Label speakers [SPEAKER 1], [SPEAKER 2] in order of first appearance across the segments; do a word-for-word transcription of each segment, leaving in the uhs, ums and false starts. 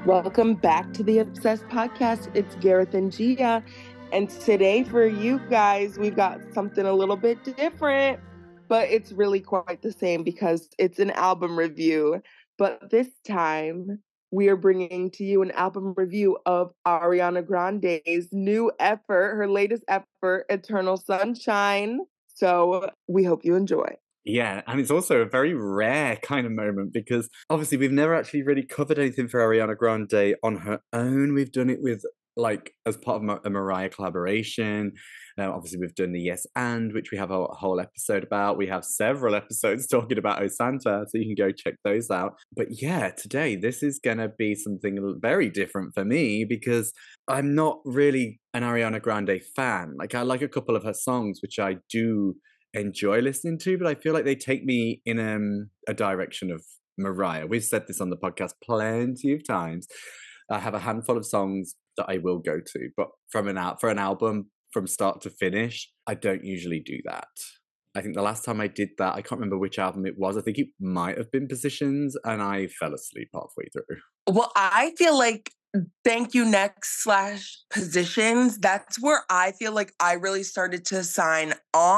[SPEAKER 1] Welcome back to the Obsessed Podcast. It's Gareth and Gia. And today for you guys, we've got something a little bit different, but it's really quite the same because it's an album review. But this time, we are bringing to you an album review of Ariana Grande's new effort, her latest effort, Eternal Sunshine. So we hope you enjoy.
[SPEAKER 2] Yeah, and it's also a very rare kind of moment because obviously we've never actually really covered anything for Ariana Grande on her own. We've done it with, like, as part of a Mariah collaboration. Now, obviously, we've done the Yes And, which we have a whole episode about. We have several episodes talking about O Santa, so you can go check those out. But yeah, today, this is going to be something very different for me because I'm not really an Ariana Grande fan. Like, I like a couple of her songs, which I do enjoy listening to, but I feel like they take me in um, a direction of Mariah. We've said this on the podcast plenty of times. I have a handful of songs that I will go to, but from an out for an album from start to finish, I don't usually do that. I think the last time I did that, I can't remember which album it was. I think it might have been Positions, and I fell asleep halfway through.
[SPEAKER 1] Well, I feel like Thank You Next slash Positions, that's where I feel like I really started to sign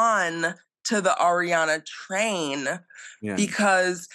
[SPEAKER 1] on to the Ariana train
[SPEAKER 2] Yeah.
[SPEAKER 1] because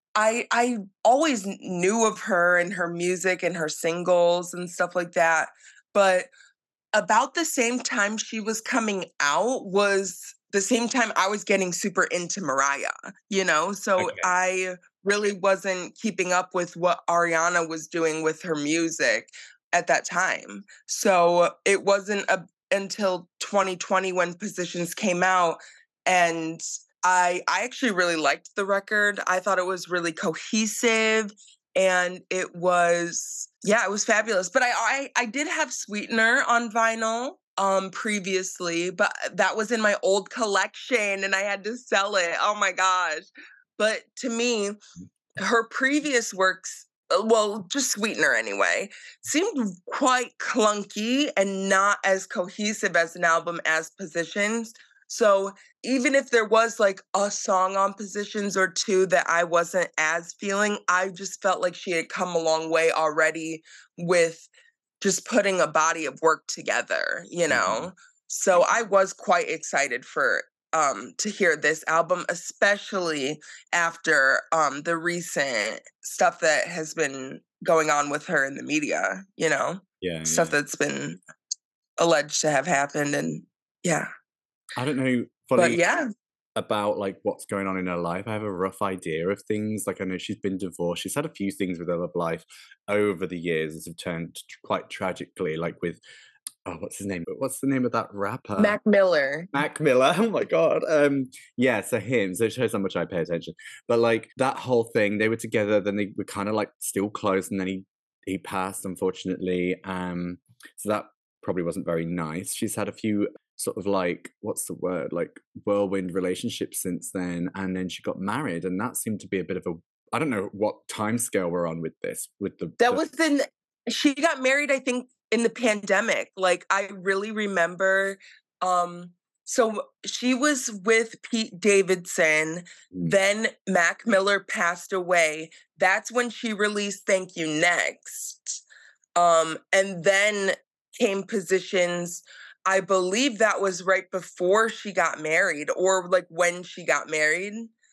[SPEAKER 1] I I always knew of her and her music and her singles and stuff like that. But about the same time she was coming out was the same time I was getting super into Mariah, you know? So
[SPEAKER 2] Okay.
[SPEAKER 1] I really wasn't keeping up with what Ariana was doing with her music at that time. So it wasn't a, until twenty twenty when Positions came out, and I I actually really liked the record. I thought it was really cohesive, and it was, yeah, it was fabulous. But I I, I did have Sweetener on vinyl um previously, but that was in my old collection and I had to sell it. Oh my gosh. But to me, her previous works, uh, well, just Sweetener anyway, seemed quite clunky and not as cohesive as an album as Positions. So even if there was like a song on Positions or two that I wasn't as feeling, I just felt like she had come a long way already with just putting a body of work together, you know? Mm-hmm. So I was quite excited for um to hear this album, especially after um the recent stuff that has been going on with her in the media, you know?
[SPEAKER 2] Yeah.
[SPEAKER 1] Stuff
[SPEAKER 2] yeah.
[SPEAKER 1] that's been alleged to have happened, and yeah.
[SPEAKER 2] I don't know fully
[SPEAKER 1] But yeah.
[SPEAKER 2] about like what's going on in her life. I have a rough idea of things. Like, I know she's been divorced. She's had a few things with her love life over the years that have turned quite tragically, like with oh, what's his name? What's the name of that rapper?
[SPEAKER 1] Mac Miller.
[SPEAKER 2] Mac Miller. Oh my god. Um, yeah, so him. So it shows how much I pay attention. But like that whole thing, they were together, then they were kind of like still close, and then he he passed, unfortunately. Um, so that probably wasn't very nice. She's had a few sort of like, what's the word? Like whirlwind relationships since then, and then she got married, and that seemed to be a bit of a I don't know what time scale we're on with this. With the
[SPEAKER 1] That
[SPEAKER 2] the,
[SPEAKER 1] was in she got married, I think, in the pandemic. Like, I really remember, um, so she was with Pete Davidson,
[SPEAKER 2] mm.
[SPEAKER 1] then Mac Miller passed away. That's when she released Thank You Next. Um, and then came Positions. I believe that was right before she got married, or like when she got married,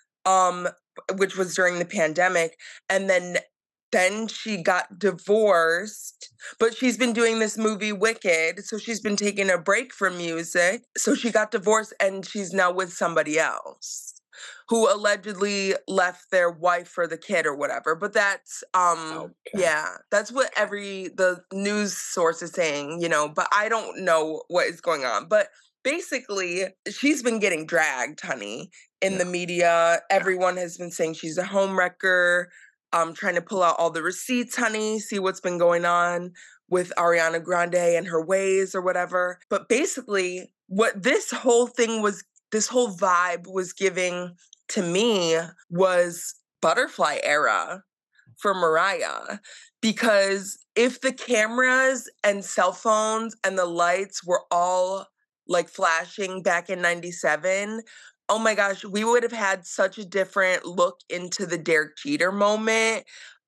[SPEAKER 1] um, which was during the pandemic. And then then she got divorced, but she's been doing this movie Wicked, so she's been taking a break from music. So she got divorced and she's now with somebody else who allegedly left their wife for the kid or whatever. But that's, um,
[SPEAKER 2] Okay.
[SPEAKER 1] yeah, that's what every, the news source is saying, you know, but I don't know what is going on. But basically, she's been getting dragged, honey, in
[SPEAKER 2] Yeah.
[SPEAKER 1] the media. Everyone has been saying she's a homewrecker. Um, trying to pull out all the receipts, honey, see what's been going on with Ariana Grande and her ways or whatever. But basically, what this whole thing was, this whole vibe was giving to me was Butterfly era for Mariah. Because if the cameras and cell phones and the lights were all like flashing back in ninety-seven, oh my gosh, we would have had such a different look into the Derek Jeter moment.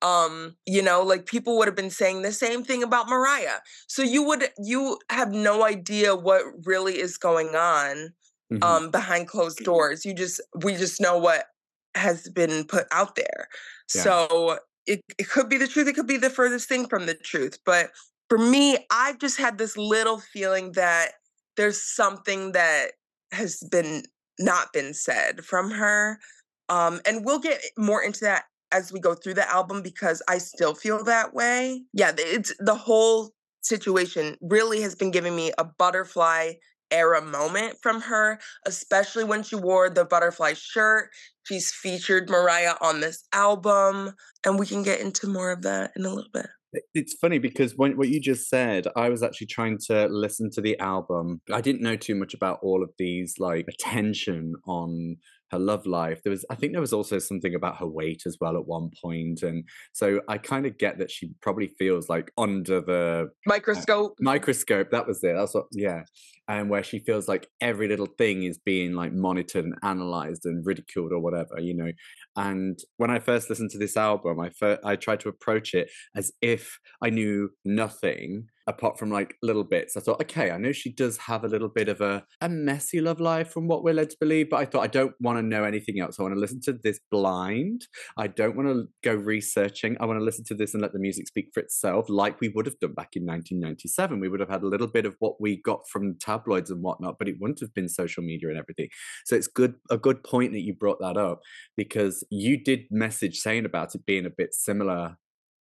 [SPEAKER 1] Um, you know, like people would have been saying the same thing about Mariah. So you would you have no idea what really is going on
[SPEAKER 2] Mhm.
[SPEAKER 1] um behind closed doors. You just we just know what has been put out there.
[SPEAKER 2] Yeah.
[SPEAKER 1] So it, it could be the truth, it could be the furthest thing from the truth. But for me, I've just had this little feeling that there's something that has been not been said from her. Um, and we'll get more into that as we go through the album because I still feel that way. Yeah, it's the whole situation really has been giving me a butterfly era moment from her, especially when she wore the butterfly shirt. She's featured Mariah on this album, and we can get into more of that in a little bit.
[SPEAKER 2] It's funny because when what you just said, I was actually trying to listen to the album. I didn't know too much about all of these like attention on her love life. There was I think there was also something about her weight as well at one point. And so I kind of get that she probably feels like under the uh,
[SPEAKER 1] Microscope.
[SPEAKER 2] microscope. That was it. That's what yeah. And where she feels like every little thing is being like monitored and analyzed and ridiculed or whatever, you know. And when I first listened to this album, I fir- I tried to approach it as if I knew nothing apart from like little bits. I thought, okay, I know she does have a little bit of a, a messy love life from what we're led to believe, but I thought I don't want to know anything else. I want to listen to this blind. I don't want to go researching. I want to listen to this and let the music speak for itself, like we would have done back in nineteen ninety-seven. We would have had a little bit of what we got from tabloids and whatnot, but it wouldn't have been social media and everything. So it's good, a good point that you brought that up because you did message saying about it being a bit similar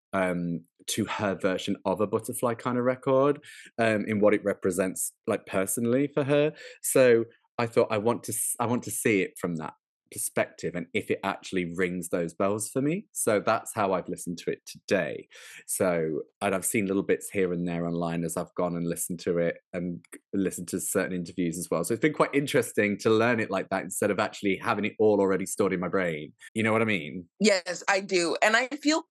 [SPEAKER 2] um to her version of a butterfly kind of record um in what it represents like personally for her. So I thought i want to s- I want to see it from that perspective and if it actually rings those bells for me. So that's how I've listened to it today. So and I've seen little bits here and there online as I've gone and listened to it and g- listened to certain interviews as well. So it's been quite interesting to learn it like that instead of actually having it all already stored in my brain. You know what I mean?
[SPEAKER 1] Yes, I do. And I feel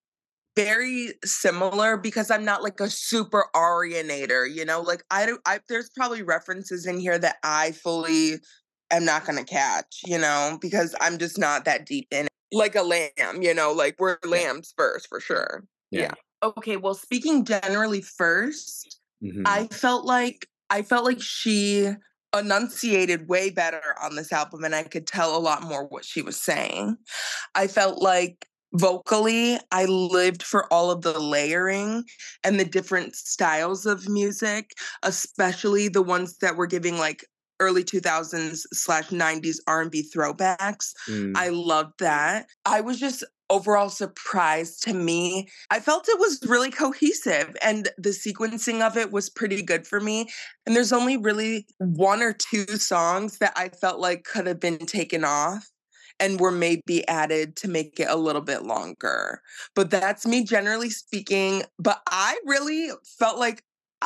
[SPEAKER 1] very similar because I'm not like a super Arianator, you know? Like I don't I there's probably references in here that I fully am not gonna catch, you know, because I'm just not that deep in it. Like a lamb, you know, like we're
[SPEAKER 2] Yeah.
[SPEAKER 1] lambs first for sure.
[SPEAKER 2] Yeah.
[SPEAKER 1] Yeah. Okay, well speaking generally first,
[SPEAKER 2] Hmm.
[SPEAKER 1] I felt like I felt like she enunciated way better on this album and I could tell a lot more what she was saying. I felt like vocally, I lived for all of the layering and the different styles of music, especially the ones that were giving like early two thousands slash nineties R and B throwbacks.
[SPEAKER 2] Mm.
[SPEAKER 1] I loved that. I was just overall surprised to me. I felt it was really cohesive and the sequencing of it was pretty good for me. And there's only really one or two songs that I felt like could have been taken off and were maybe added to make it a little bit longer. But that's me generally speaking. But I really felt like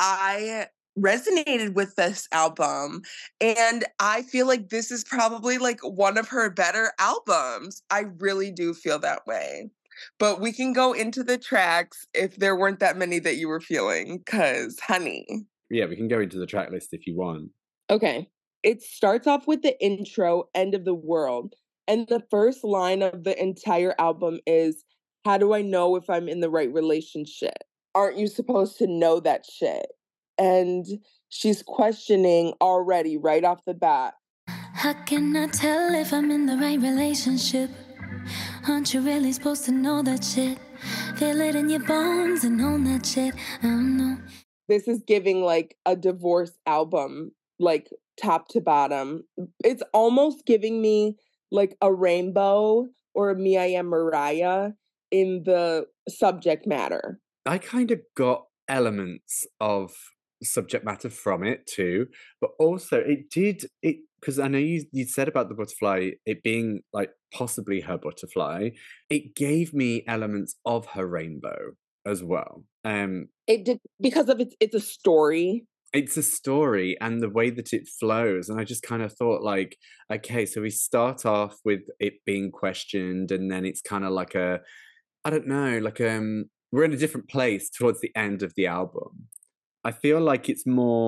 [SPEAKER 1] I resonated with this album. And I feel like this is probably like one of her better albums. I really do feel that way. But we can go into the tracks if there weren't that many that you were feeling, because, honey.
[SPEAKER 2] Yeah, we can go into the track list if you want.
[SPEAKER 1] Okay. It starts off with the intro, End of the World. And the first line of the entire album is, how do I know if I'm in the right relationship? Aren't you supposed to know that shit? And she's questioning already right off the bat.
[SPEAKER 3] How can I tell if I'm in the right relationship? Aren't you really supposed to know that shit? Feel it in your bones and own that shit. I don't know.
[SPEAKER 1] This is giving like a divorce album, like top to bottom. It's almost giving me like a Rainbow or a Me I Am Mariah in the subject matter.
[SPEAKER 2] I kind of got elements of subject matter from it too, but also it did it because I know you you said about the butterfly it being like possibly her butterfly. It gave me elements of her rainbow as well. Um,
[SPEAKER 1] It did because of its it's a story.
[SPEAKER 2] it's a story and the way that it flows, and I just kind of thought like, okay, so we start off with it being questioned, and then it's kind of like a I don't know, like um we're in a different place towards the end of the album. I feel like it's more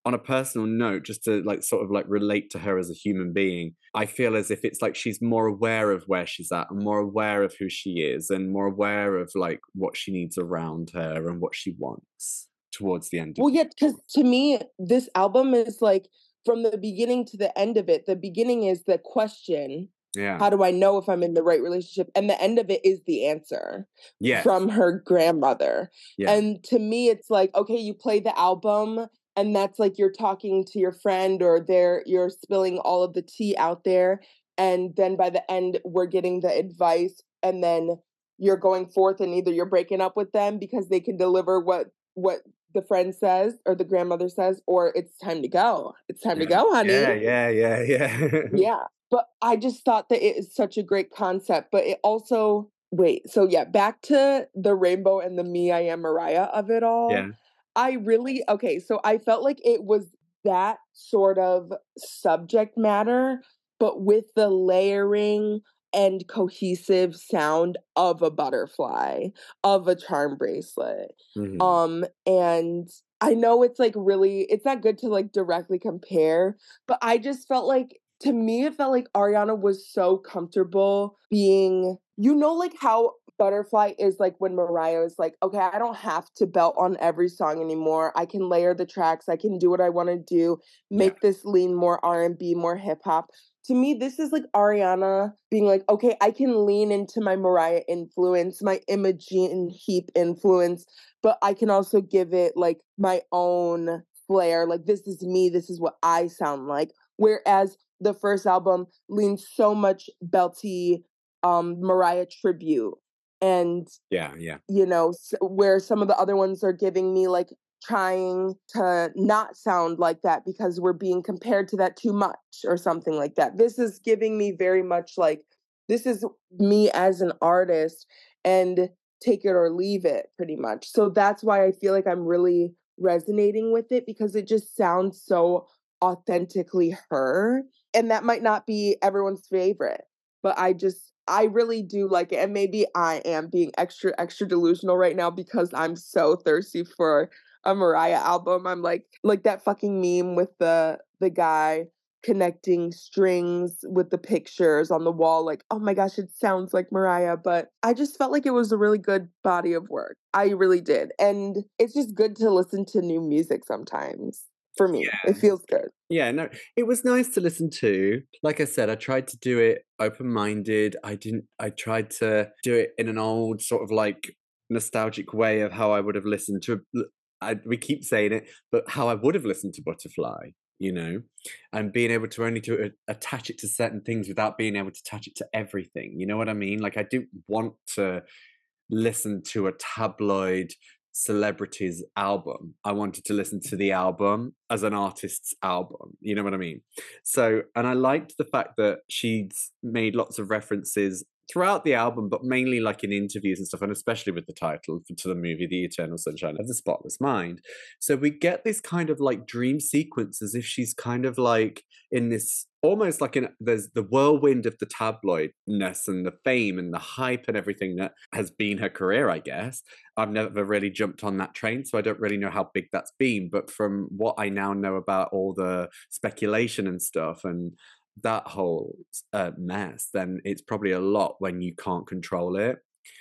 [SPEAKER 2] on a personal note, just to like sort of like relate to her as a human being, I feel as if it's like she's more aware of where she's at and more aware of who she is and more aware of like what she needs around her and what she wants towards the end of
[SPEAKER 1] Well,
[SPEAKER 2] it.
[SPEAKER 1] yeah, because to me, this album is like from the beginning to the end of it. The beginning is the question,
[SPEAKER 2] Yeah.
[SPEAKER 1] how do I know if I'm in the right relationship? And the end of it is the answer
[SPEAKER 2] Yes.
[SPEAKER 1] from her grandmother.
[SPEAKER 2] Yeah.
[SPEAKER 1] And to me, it's like, okay, you play the album and that's like you're talking to your friend or there you're spilling all of the tea out there. And then by the end, we're getting the advice and then you're going forth and either you're breaking up with them because they can deliver what what the friend says or the grandmother says, or it's time to go. It's time
[SPEAKER 2] Yeah.
[SPEAKER 1] to go, honey.
[SPEAKER 2] Yeah, yeah, yeah, yeah.
[SPEAKER 1] Yeah. But I just thought that it is such a great concept. But it also, wait, so yeah, back to the rainbow and the Me, I Am Mariah of it all.
[SPEAKER 2] Yeah.
[SPEAKER 1] I really, okay, so I felt like it was that sort of subject matter, but with the layering and cohesive sound of a butterfly, of a charm bracelet.
[SPEAKER 2] Mhm.
[SPEAKER 1] Um, and I know it's like really, it's not good to like directly compare, but I just felt like, to me, it felt like Ariana was so comfortable being, you know, like how Butterfly is like when Mariah is like, okay, I don't have to belt on every song anymore. I can layer the tracks. I can do what I want to do, make
[SPEAKER 2] Yeah.
[SPEAKER 1] this lean more R and B, more hip hop. To me, this is like Ariana being like, okay, I can lean into my Mariah influence, my Imogen Heap influence, but I can also give it like my own flair. Like, this is me. This is what I sound like. Whereas the first album leans so much belty um, Mariah tribute. And,
[SPEAKER 2] Yeah, yeah.
[SPEAKER 1] you know, s- where some of the other ones are giving me like trying to not sound like that because we're being compared to that too much or something like that. This is giving me very much like, this is me as an artist and take it or leave it pretty much. So that's why I feel like I'm really resonating with it because it just sounds so authentically her. And that might not be everyone's favorite, but I just, I really do like it. And maybe I am being extra, extra delusional right now because I'm so thirsty for a Mariah album. I'm like, like that fucking meme with the the guy connecting strings with the pictures on the wall. Like, oh my gosh, it sounds like Mariah. But I just felt like it was a really good body of work. I really did. And it's just good to listen to new music sometimes. For me,
[SPEAKER 2] Yeah.
[SPEAKER 1] it feels good.
[SPEAKER 2] Yeah, no, it was nice to listen to. Like I said, I tried to do it open-minded. I didn't, I tried to do it in an old sort of like nostalgic way of how I would have listened to, I, we keep saying it, but how I would have listened to Butterfly, you know, and being able to only to uh, attach it to certain things without being able to attach it to everything. You know what I mean? Like, I didn't want to listen to a tabloid celebrity's album. I wanted to listen to the album as an artist's album. You know what I mean? So, and I liked the fact that she'd made lots of references throughout the album, but mainly like in interviews and stuff, and especially with the title to the movie, The Eternal Sunshine of the Spotless Mind. So we get this kind of like dream sequence as if she's kind of like in this, almost like in, there's the whirlwind of the tabloidness and the fame and the hype and everything that has been her career, I guess. I've never really jumped on that train, so I don't really know how big that's been. But from what I now know about all the speculation and stuff and that whole uh, mess, then it's probably a lot when you can't control it.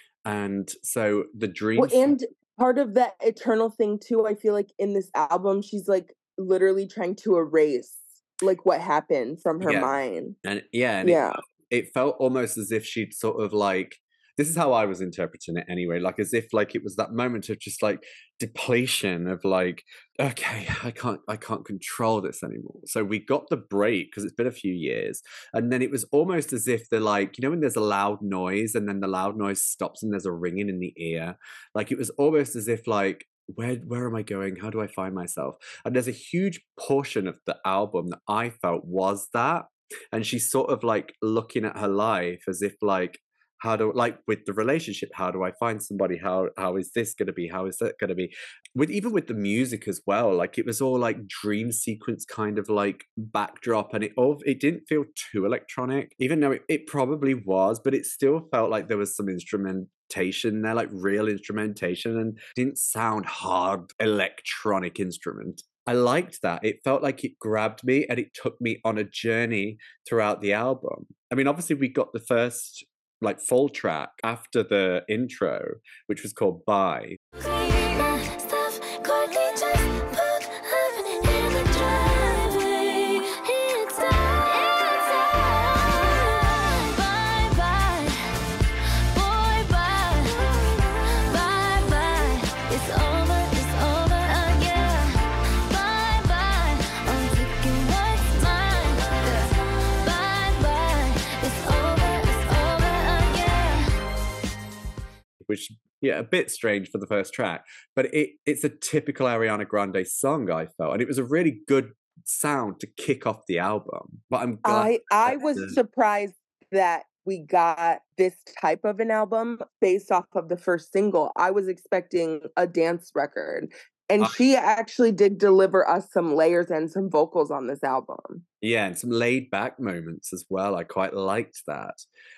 [SPEAKER 2] And so the dreams.
[SPEAKER 1] Well, and part of that eternal thing too, I feel like in this album, she's like literally trying to erase like what happened from her
[SPEAKER 2] Yeah.
[SPEAKER 1] mind.
[SPEAKER 2] And yeah, and
[SPEAKER 1] Yeah.
[SPEAKER 2] it, it felt almost as if she'd sort of like, this is how I was interpreting it anyway, like as if like it was that moment of just like depletion of like, okay, I can't I can't control this anymore. So we got the break because it's been a few years, and then it was almost as if they're like, you know, when there's a loud noise and then the loud noise stops and there's a ringing in the ear, like it was almost as if like, where where am I going? How do I find myself? And there's a huge portion of the album that I felt was that, and she's sort of like looking at her life as if like, how do, like with the relationship, how do I find somebody? How how is this going to be? How is that going to be? With even with the music as well, like it was all like dream sequence kind of like backdrop, and it all it didn't feel too electronic, even though it, it probably was, but it still felt like there was some instrumentation there, like real instrumentation, and didn't sound hard electronic instrument I liked that. It felt like it grabbed me and it took me on a journey throughout the album. I mean, obviously we got the first like full track after the intro, which was called Bye. Which, yeah, a bit strange for the first track, but it it's a typical Ariana Grande song, I felt, and it was a really good sound to kick off the album. But I'm glad
[SPEAKER 1] I I was
[SPEAKER 2] the...
[SPEAKER 1] surprised that we got this type of an album based off of the first single. I was expecting a dance record. And she actually did deliver us some layers and some vocals on this album.
[SPEAKER 2] Yeah, and some laid back moments as well. I quite liked that.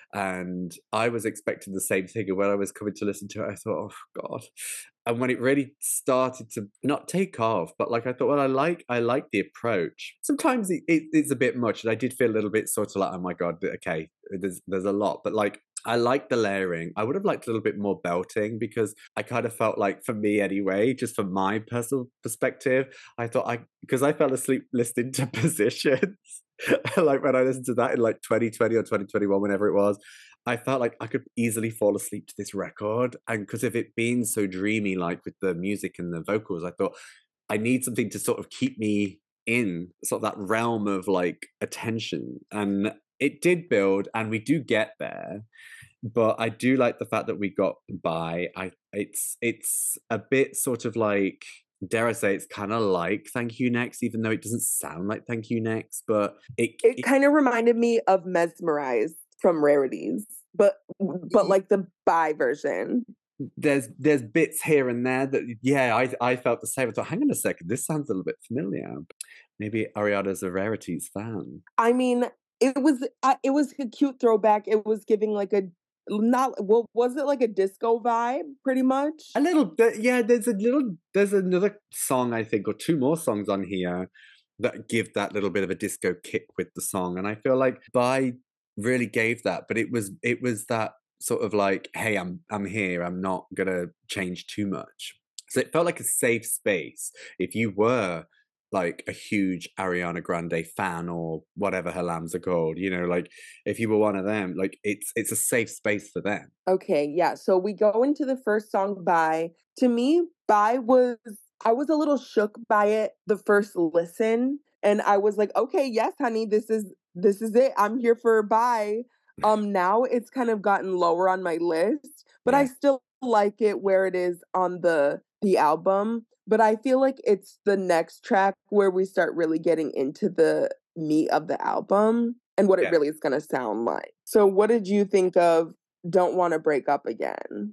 [SPEAKER 2] And I was expecting the same thing. And when I was coming to listen to it, I thought, oh God. And when it really started to not take off, but like I thought, well, I like I like the approach. Sometimes it, it, it's a bit much. And I did feel a little bit sort of like, oh my God, okay, there's there's a lot. But like I like the layering. I would have liked a little bit more belting because I kind of felt like, for me anyway, just from my personal perspective, I thought I, because I fell asleep listening to Positions, like when I listened to that in like twenty twenty or twenty twenty-one, whenever it was, I felt like I could easily fall asleep to this record. And because of it being so dreamy, like with the music and the vocals, I thought I need something to sort of keep me in sort of that realm of like attention. And it did build, and we do get there. But I do like the fact that we got Bye. I it's it's a bit sort of like, dare I say, it's kind of like Thank You Next, even though it doesn't sound like Thank You Next. But it
[SPEAKER 1] it, it kind of reminded me of Mesmerized from Rarities, but but like the Bye version.
[SPEAKER 2] There's there's bits here and there that, yeah, I I felt the same. I thought, hang on a second, this sounds a little bit familiar. Maybe Ariana's a Rarities fan.
[SPEAKER 1] I mean, it was uh, it was a cute throwback. It was giving like a not well, was it like a disco vibe, pretty much?
[SPEAKER 2] A little bit, yeah. There's a little, there's another song I think, or two more songs on here that give that little bit of a disco kick with the song, and I feel like Bye really gave that. But it was it was that sort of like, hey, I'm I'm here. I'm not gonna change too much. So it felt like a safe space if you were like a huge Ariana Grande fan or whatever her lambs are called, you know, like if you were one of them, like it's it's a safe space for them.
[SPEAKER 1] Okay, yeah. So we go into the first song, Bye. To me, Bye was, I was a little shook by it the first listen. And I was like, okay, yes, honey, this is this is it. I'm here for Bye. Um, now it's kind of gotten lower on my list, but yeah. I still like it where it is on the the album. But I feel like it's the next track where we start really getting into the meat of the album and what yeah. it really is going to sound like. So what did you think of Don't Want to Break Up Again?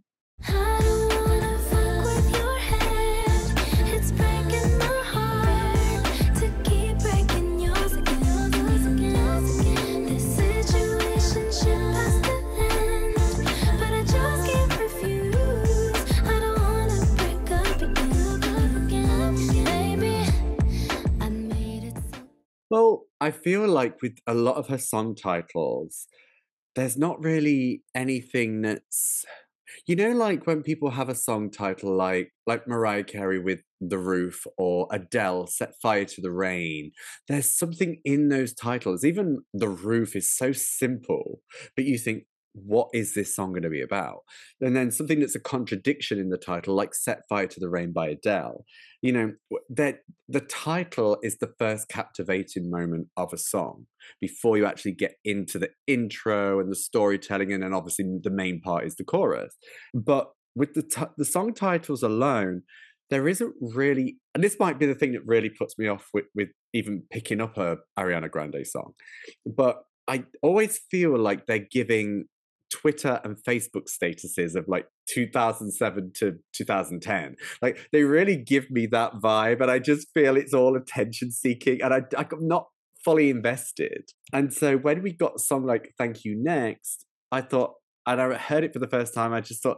[SPEAKER 2] Well, I feel like with a lot of her song titles, there's not really anything that's, you know, like when people have a song title like like Mariah Carey with The Roof or Adele, Set Fire to the Rain. There's something in those titles. Even The Roof is so simple, but you think, what is this song going to be about? And then something that's a contradiction in the title, like Set Fire to the Rain by Adele. You know, that the title is the first captivating moment of a song before you actually get into the intro and the storytelling, and then obviously the main part is the chorus. But with the t- the song titles alone, there isn't really, and this might be the thing that really puts me off with, with even picking up a Ariana Grande song, but I always feel like they're giving Twitter and Facebook statuses of like two thousand seven to two thousand ten. Like they really give me that vibe, and I just feel it's all attention seeking, and I, I'm not fully invested. And so when we got a song like Thank You Next, I thought, and I heard it for the first time, I just thought,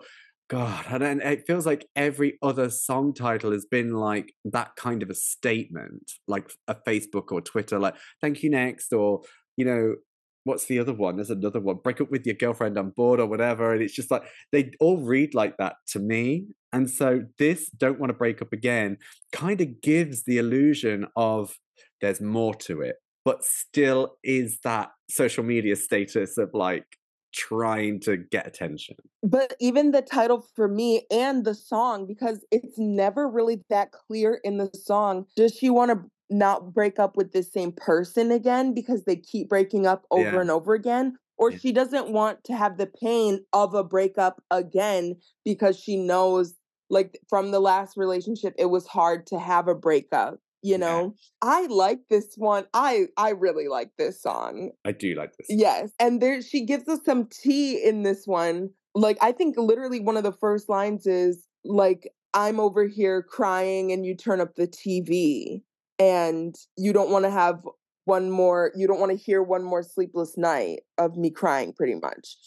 [SPEAKER 2] God, and then it feels like every other song title has been like that kind of a statement, like a Facebook or Twitter, like "Thank you next," or you know, what's the other one? There's another one, "Break up with your girlfriend, I'm bored," or whatever. And it's just like they all read like that to me. And so this "Don't Want to Break Up Again" kind of gives the illusion of there's more to it, but still is that social media status of like trying to get attention.
[SPEAKER 1] But even the title for me and the song, because it's never really that clear in the song, does she want to not break up with the same person again because they keep breaking up over
[SPEAKER 2] Yeah.
[SPEAKER 1] and over again? Or
[SPEAKER 2] Yeah.
[SPEAKER 1] she doesn't want to have the pain of a breakup again because she knows, like, from the last relationship, it was hard to have a breakup. You know, yeah. I like this one. I I really like this song.
[SPEAKER 2] I do like this.
[SPEAKER 1] Yes. And there she gives us some tea in this one. Like, I think literally one of the first lines is like, "I'm over here crying and you turn up the T V and you don't want to have one more, you don't want to hear one more sleepless night of me crying," pretty much.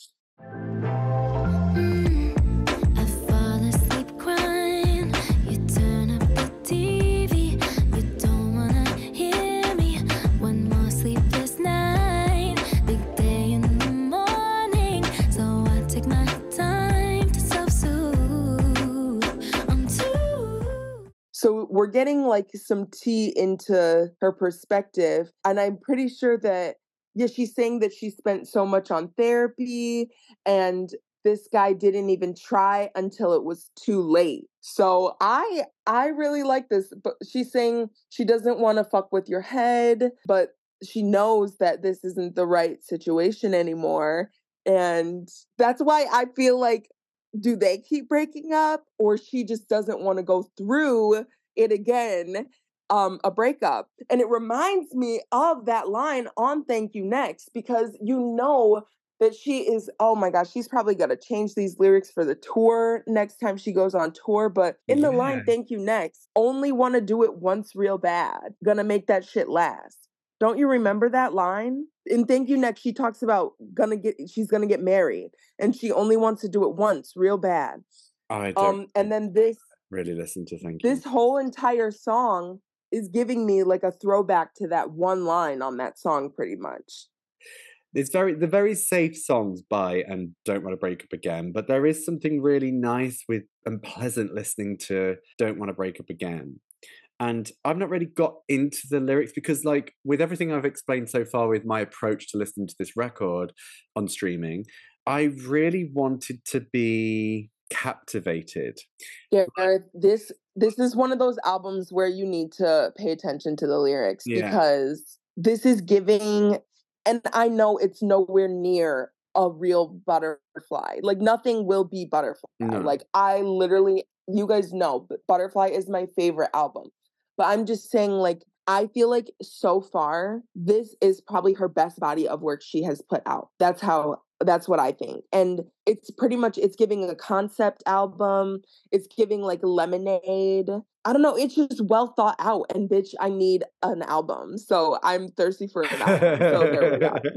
[SPEAKER 1] So we're getting like some tea into her perspective. And I'm pretty sure that, yeah, she's saying that she spent so much on therapy and this guy didn't even try until it was too late. So I I really like this. But she's saying she doesn't want to fuck with your head, but she knows that this isn't the right situation anymore. And that's why I feel like, do they keep breaking up, or she just doesn't want to go through it again, um, a breakup? And it reminds me of that line on Thank You Next, because you know that she is, oh my gosh, she's probably going to change these lyrics for the tour next time she goes on tour. But in the
[SPEAKER 2] Yeah.
[SPEAKER 1] line, Thank You Next, only want to do it once real bad. Gonna make that shit last. Don't you remember that line? In Thank You Next, she talks about gonna get she's gonna get married and she only wants to do it once, real bad.
[SPEAKER 2] I don't
[SPEAKER 1] Um, and then this
[SPEAKER 2] really listen to Thank You.
[SPEAKER 1] This whole entire song is giving me like a throwback to that one line on that song, pretty much.
[SPEAKER 2] It's very the very safe songs by and Don't Want to Break Up Again, but there is something really nice with and pleasant listening to Don't Want to Break Up Again. And I've not really got into the lyrics because, like, with everything I've explained so far with my approach to listening to this record on streaming, I really wanted to be captivated.
[SPEAKER 1] Gareth, this this is one of those albums where you need to pay attention to the lyrics, yeah. Because this is giving, and I know it's nowhere near a real Butterfly. Like, nothing will be Butterfly. No. Like, I literally, you guys know, but Butterfly is my favorite album. But I'm just saying, like, I feel like so far, this is probably her best body of work she has put out. That's how, that's what I think. And it's pretty much, it's giving a concept album. It's giving like Lemonade. I don't know. It's just well thought out. And bitch, I need an album. So I'm thirsty for an album. So there we go.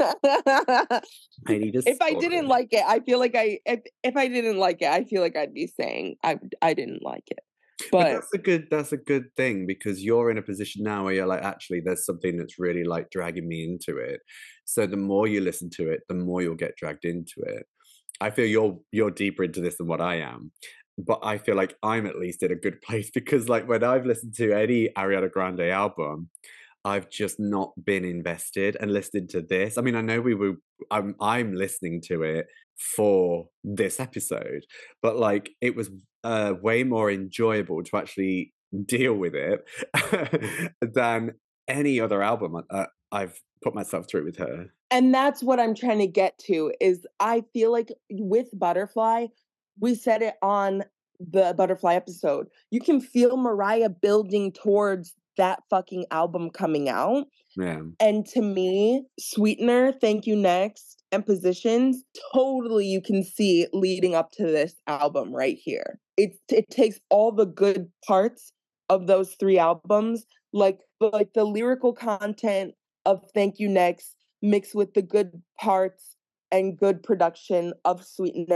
[SPEAKER 2] I need a
[SPEAKER 1] If I didn't like it, I feel like I, if, if I didn't like it, I feel like I'd be saying I, I didn't like it. But,
[SPEAKER 2] but that's a good that's a good thing, because you're in a position now where you're like, actually, there's something that's really like dragging me into it. So the more you listen to it, the more you'll get dragged into it. I feel you're you're deeper into this than what I am, but I feel like I'm at least in a good place, because like when I've listened to any Ariana Grande album, I've just not been invested, and listening to this, I mean, I know we were I'm I'm listening to it for this episode, but like it was uh, way more enjoyable to actually deal with it than any other album uh, I've put myself through with her.
[SPEAKER 1] And that's what I'm trying to get to, is I feel like with Butterfly, we said it on the Butterfly episode, you can feel Mariah building towards that fucking album coming out.
[SPEAKER 2] Yeah.
[SPEAKER 1] And to me, Sweetener, Thank You Next, and Positions, totally you can see leading up to this album right here. It it takes all the good parts of those three albums, like like the lyrical content of Thank You Next, mixed with the good parts and good production of Sweetener,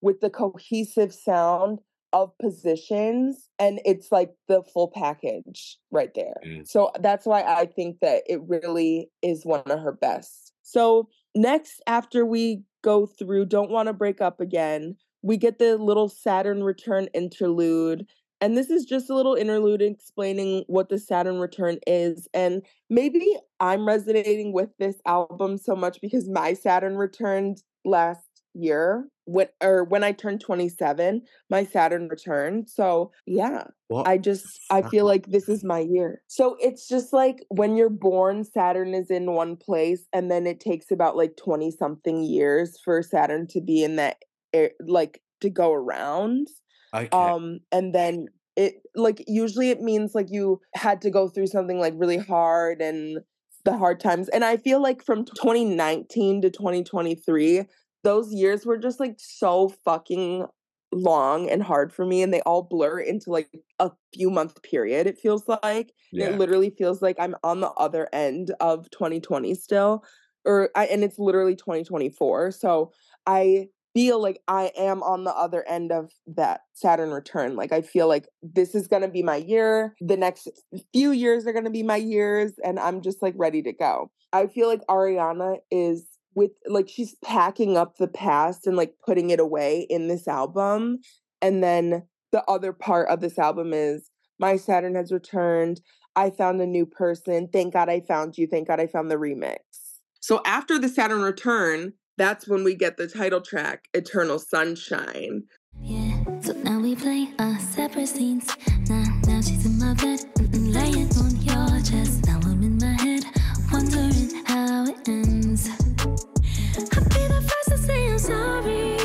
[SPEAKER 1] with the cohesive sound of Positions, and it's like the full package right there. Mm. So that's why I think that it really is one of her best. So next, after we go through Don't Want to Break Up Again, we get the little Saturn Return interlude. And this is just a little interlude explaining what the Saturn Return is. And maybe I'm resonating with this album so much because my Saturn returned last year, when or when I turned twenty-seven, my Saturn returned. So yeah, what? I just I feel like this is my year. So it's just like when you're born, Saturn is in one place, and then it takes about like twenty something years for Saturn to be in that air, like to go around.
[SPEAKER 2] Okay.
[SPEAKER 1] Um, and then it like usually it means like you had to go through something like really hard and the hard times. And I feel like from twenty nineteen to twenty twenty-three, those years were just like so fucking long and hard for me, and they all blur into like a few month period, it feels like. Yeah. It literally feels like I'm on the other end of twenty twenty still, or I, and it's literally twenty twenty-four. So I feel like I am on the other end of that Saturn return. Like I feel like this is going to be my year. The next few years are going to be my years, and I'm just like ready to go. I feel like Ariana is with like she's packing up the past and like putting it away in this album. And then the other part of this album is My Saturn Has Returned. I Found a New Person. Thank God I Found You. Thank God I Found the Remix. So after the Saturn Return, that's when we get the title track, Eternal Sunshine.
[SPEAKER 3] Yeah, so now we play our separate scenes. Now, now she's in my bed, laying on your chest. Now I'm in my head, wondering how it ends. I'll be the first to say I'm sorry.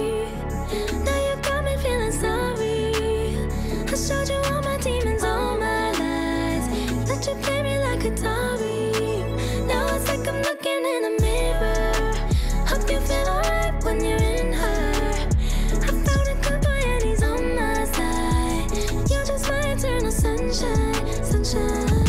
[SPEAKER 3] Now you got me feeling sorry. I showed you all my demons, all my lies. Let you play me like a Atari. Now it's like I'm looking in a mirror. Hope you feel alright when you're in her. I found a good boy and he's on my side. You're just my eternal sunshine, sunshine.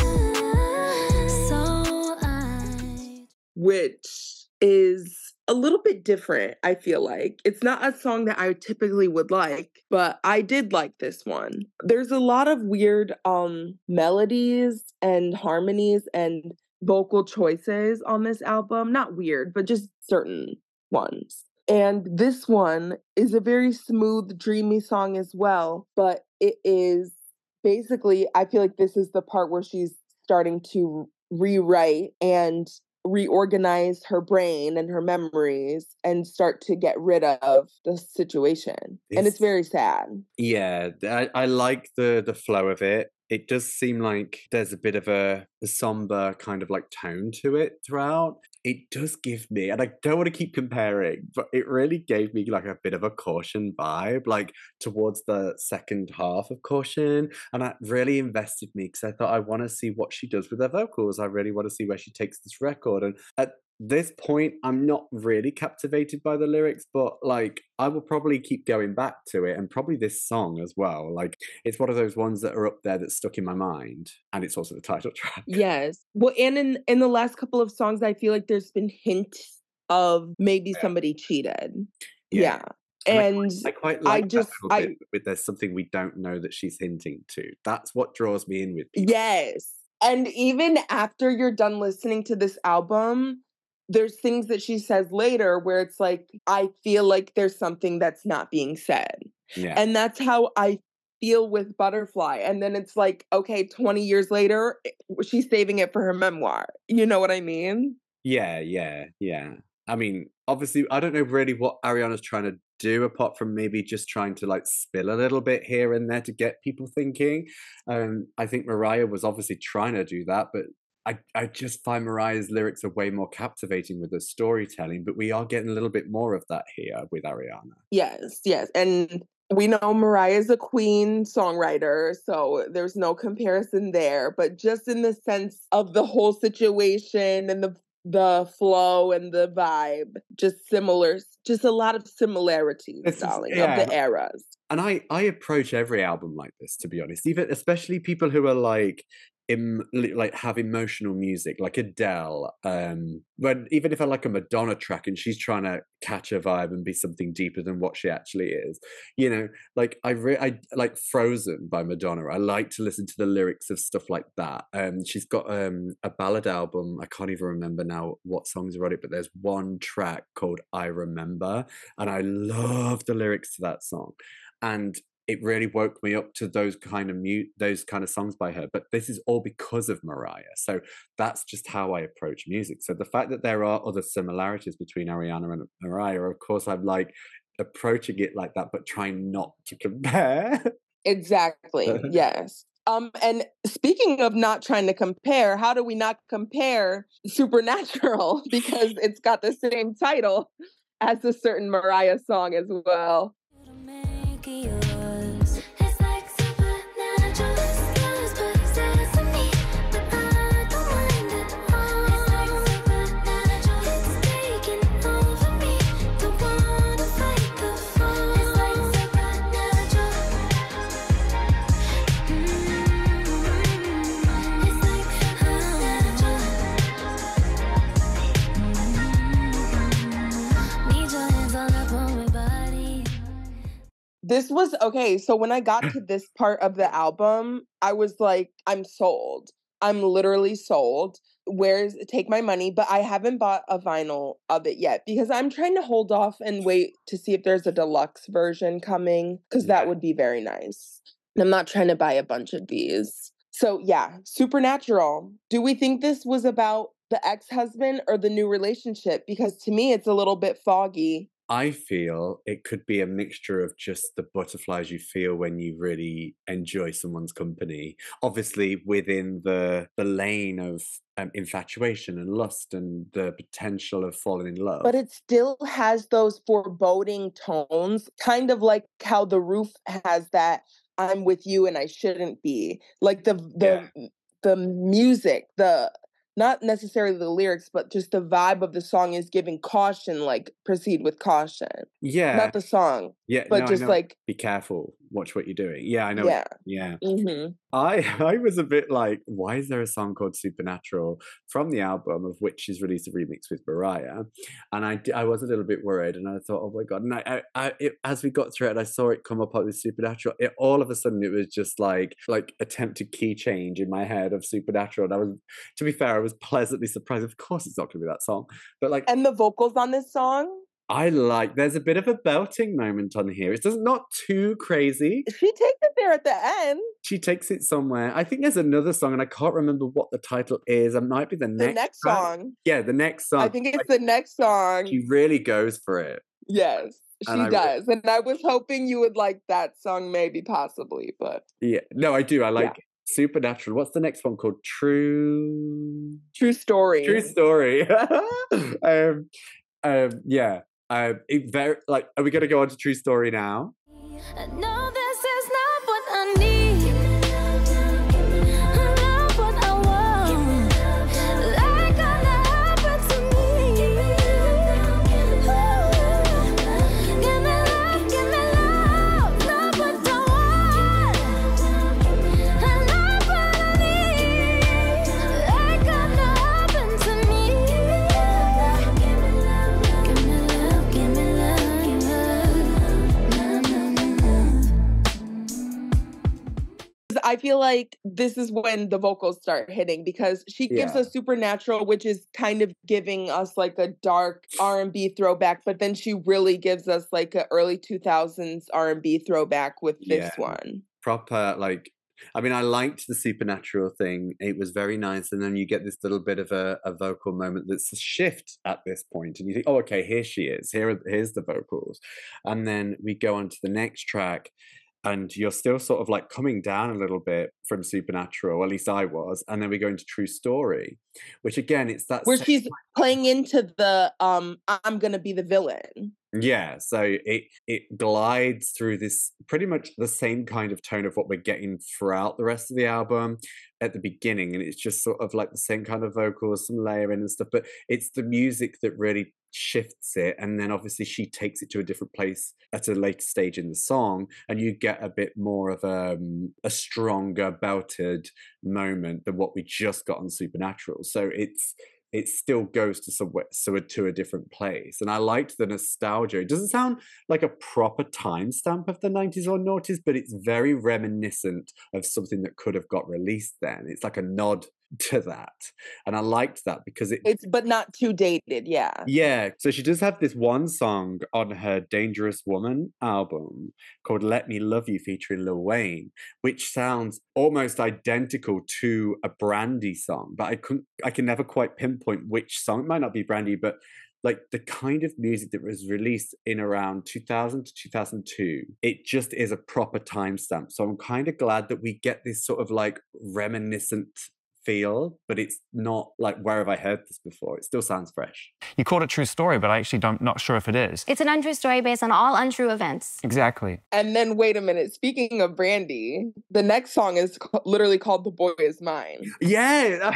[SPEAKER 3] So I...
[SPEAKER 1] Which is a little bit different, I feel like. It's not a song that I typically would like, but I did like this one. There's a lot of weird um, melodies and harmonies and vocal choices on this album. Not weird, but just certain ones. And this one is a very smooth, dreamy song as well, but it is basically, I feel like this is the part where she's starting to rewrite and reorganize her brain and her memories and start to get rid of the situation. It's, and it's very sad.
[SPEAKER 2] Yeah, I, I like the the flow of it. It does seem like there's a bit of a, a somber kind of like tone to it throughout. It does give me, and I don't want to keep comparing, but it really gave me like a bit of a Caution vibe, like towards the second half of Caution. And that really invested me because I thought I want to see what she does with her vocals. I really want to see where she takes this record. And at this point, I'm not really captivated by the lyrics, but like I will probably keep going back to it, and probably this song as well. Like it's one of those ones that are up there that's stuck in my mind, and it's also the title track.
[SPEAKER 1] Yes. Well, and in in the last couple of songs, I feel like there's been hints of maybe yeah. somebody cheated. Yeah. yeah. And, and
[SPEAKER 2] I quite, I quite like
[SPEAKER 1] I just
[SPEAKER 2] that
[SPEAKER 1] I
[SPEAKER 2] bit, but there's something we don't know that she's hinting to. That's what draws me in with people.
[SPEAKER 1] Yes. And even after you're done listening to this album, there's things that she says later where it's like, I feel like there's something that's not being said.
[SPEAKER 2] Yeah.
[SPEAKER 1] And that's how I feel with Butterfly. And then it's like, okay, twenty years later, she's saving it for her memoir. You know what I mean?
[SPEAKER 2] Yeah, yeah, yeah. I mean, obviously, I don't know really what Ariana's trying to do apart from maybe just trying to like spill a little bit here and there to get people thinking. Um, I think Mariah was obviously trying to do that, but I, I just find Mariah's lyrics are way more captivating with the storytelling, but we are getting a little bit more of that here with Ariana.
[SPEAKER 1] Yes, yes. And we know Mariah's a queen songwriter, so there's no comparison there. But just in the sense of the whole situation and the the flow and the vibe, just similar, just a lot of similarities, this darling, is, yeah. of the eras.
[SPEAKER 2] And I, I approach every album like this, to be honest, even especially people who are like em- li- like have emotional music like Adele. Um, when even if I like a Madonna track and she's trying to catch a vibe and be something deeper than what she actually is, you know, like I re- I like Frozen by Madonna. I like to listen to the lyrics of stuff like that. Um, she's got um a ballad album. I can't even remember now what songs are on it, but there's one track called I Remember, and I love the lyrics to that song. And it really woke me up to those kind of mute those kind of songs by her. But this is all because of Mariah. So that's just how I approach music. So the fact that there are other similarities between Ariana and Mariah, of course, I'm like approaching it like that, but trying not to compare.
[SPEAKER 1] Exactly. Yes. Um, and speaking of not trying to compare, how do we not compare Supernatural? Because it's got the same title as a certain Mariah song as well. This was okay. So when I got to this part of the album, I was like, I'm sold. I'm literally sold. Where's Take My Money? But I haven't bought a vinyl of it yet because I'm trying to hold off and wait to see if there's a deluxe version coming because
[SPEAKER 2] Yeah.
[SPEAKER 1] that would be very nice. I'm not trying to buy a bunch of these. So yeah, Supernatural. Do we think this was about the ex-husband or the new relationship? Because to me, it's a little bit foggy.
[SPEAKER 2] I feel it could be a mixture of just the butterflies you feel when you really enjoy someone's company. Obviously, within the the lane of um, infatuation and lust and the potential of falling in love.
[SPEAKER 1] But it still has those foreboding tones, kind of like how The Roof has that I'm with you and I shouldn't be. Like the the
[SPEAKER 2] Yeah.
[SPEAKER 1] the music, the not necessarily the lyrics, but just the vibe of the song is giving caution, like proceed with caution.
[SPEAKER 2] Yeah.
[SPEAKER 1] Not the song,
[SPEAKER 2] Yeah.
[SPEAKER 1] but
[SPEAKER 2] no, I
[SPEAKER 1] just
[SPEAKER 2] know.
[SPEAKER 1] like,
[SPEAKER 2] Be careful. Watch what you're doing. Yeah, I know.
[SPEAKER 1] yeah.
[SPEAKER 2] Yeah.
[SPEAKER 1] hmm
[SPEAKER 2] I I was a bit like, why is there a song called Supernatural from the album of which she's released a remix with Mariah? And I, d- I was a little bit worried, and I thought, oh my god! And I, I, I it, as we got through it, I saw it come up with Supernatural. It all of a sudden, it was just like like attempted key change in my head of Supernatural. And I was, to be fair, I was pleasantly surprised. Of course, it's not going to be that song, but like,
[SPEAKER 1] And the vocals on this song,
[SPEAKER 2] I like. There's a bit of a belting moment on here. It's just not too crazy.
[SPEAKER 1] she takes it there at the end.
[SPEAKER 2] She takes it somewhere. I think there's another song, and I can't remember what the title is. It might be the,
[SPEAKER 1] The
[SPEAKER 2] next,
[SPEAKER 1] next
[SPEAKER 2] track.
[SPEAKER 1] song.
[SPEAKER 2] Yeah, the next song.
[SPEAKER 1] I think it's the next song.
[SPEAKER 2] She really goes for it.
[SPEAKER 1] Yes,
[SPEAKER 2] And
[SPEAKER 1] she
[SPEAKER 2] I re-
[SPEAKER 1] does. And I was hoping you would like that song, maybe, possibly, but
[SPEAKER 2] Yeah, no, I do. I like
[SPEAKER 1] Yeah.
[SPEAKER 2] Supernatural. What's the next one called? True.
[SPEAKER 1] true story.
[SPEAKER 2] True Story. um, um, yeah. Um, it very like. Are we gonna go on to True Story now?
[SPEAKER 3] I know this is not what I need. I love what I want. Like gonna happen to me. Give me love, give me love, love what I want. I love what I need. Like gonna happen to me. Give me love, give me love, give me love. Na, na, na, na.
[SPEAKER 1] I feel like this is when the vocals start hitting because she gives
[SPEAKER 2] Yeah.
[SPEAKER 1] us Supernatural, which is kind of giving us like a dark R and B throwback, but then she really gives us like a early two thousands R and B throwback with this
[SPEAKER 2] Yeah.
[SPEAKER 1] one.
[SPEAKER 2] Proper like. I mean, I liked the Supernatural thing. It was very nice, and then you get this little bit of a, a vocal moment that's a shift at this point, and you think, "Oh, okay, here she is. Here, are- here's the vocals," and then we go on to the next track, and you're still sort of like coming down a little bit from Supernatural. At least I was, and then we go into True Story, which again, it's that
[SPEAKER 1] Where
[SPEAKER 2] same-
[SPEAKER 1] she's playing into the um I'm gonna be the villain.
[SPEAKER 2] Yeah, so it it glides through this pretty much the same kind of tone of what we're getting throughout the rest of the album at the beginning, and it's just sort of like the same kind of vocals, some layering and stuff, but it's the music that really shifts it, and then obviously she takes it to a different place at a later stage in the song, and you get a bit more of um, a stronger belted moment than what we just got on Supernatural. So it's it still goes to somewhere so to a different place. And I liked the nostalgia. It doesn't sound like a proper timestamp of the nineties or noughties, but it's very reminiscent of something that could have got released then. It's like a nod to that. And I liked that because it
[SPEAKER 1] It's but not too dated, yeah.
[SPEAKER 2] yeah, so she does have this one song on her Dangerous Woman album called Let Me Love You featuring Lil Wayne, which sounds almost identical to a Brandy song, but I couldn't I can never quite pinpoint which song. It might not be Brandy, but like the kind of music that was released in around two thousand to two thousand two, it just is a proper timestamp. So I'm kind of glad that we get this sort of like reminiscent feel, but it's not like, where have I heard this before? It still sounds fresh.
[SPEAKER 4] You called it true story, but I actually don't not sure if it is.
[SPEAKER 5] It's an untrue story based on all untrue events.
[SPEAKER 4] Exactly.
[SPEAKER 1] And then wait a minute. Speaking of Brandy, the next song is ca- literally called "The Boy Is Mine."
[SPEAKER 2] Yeah.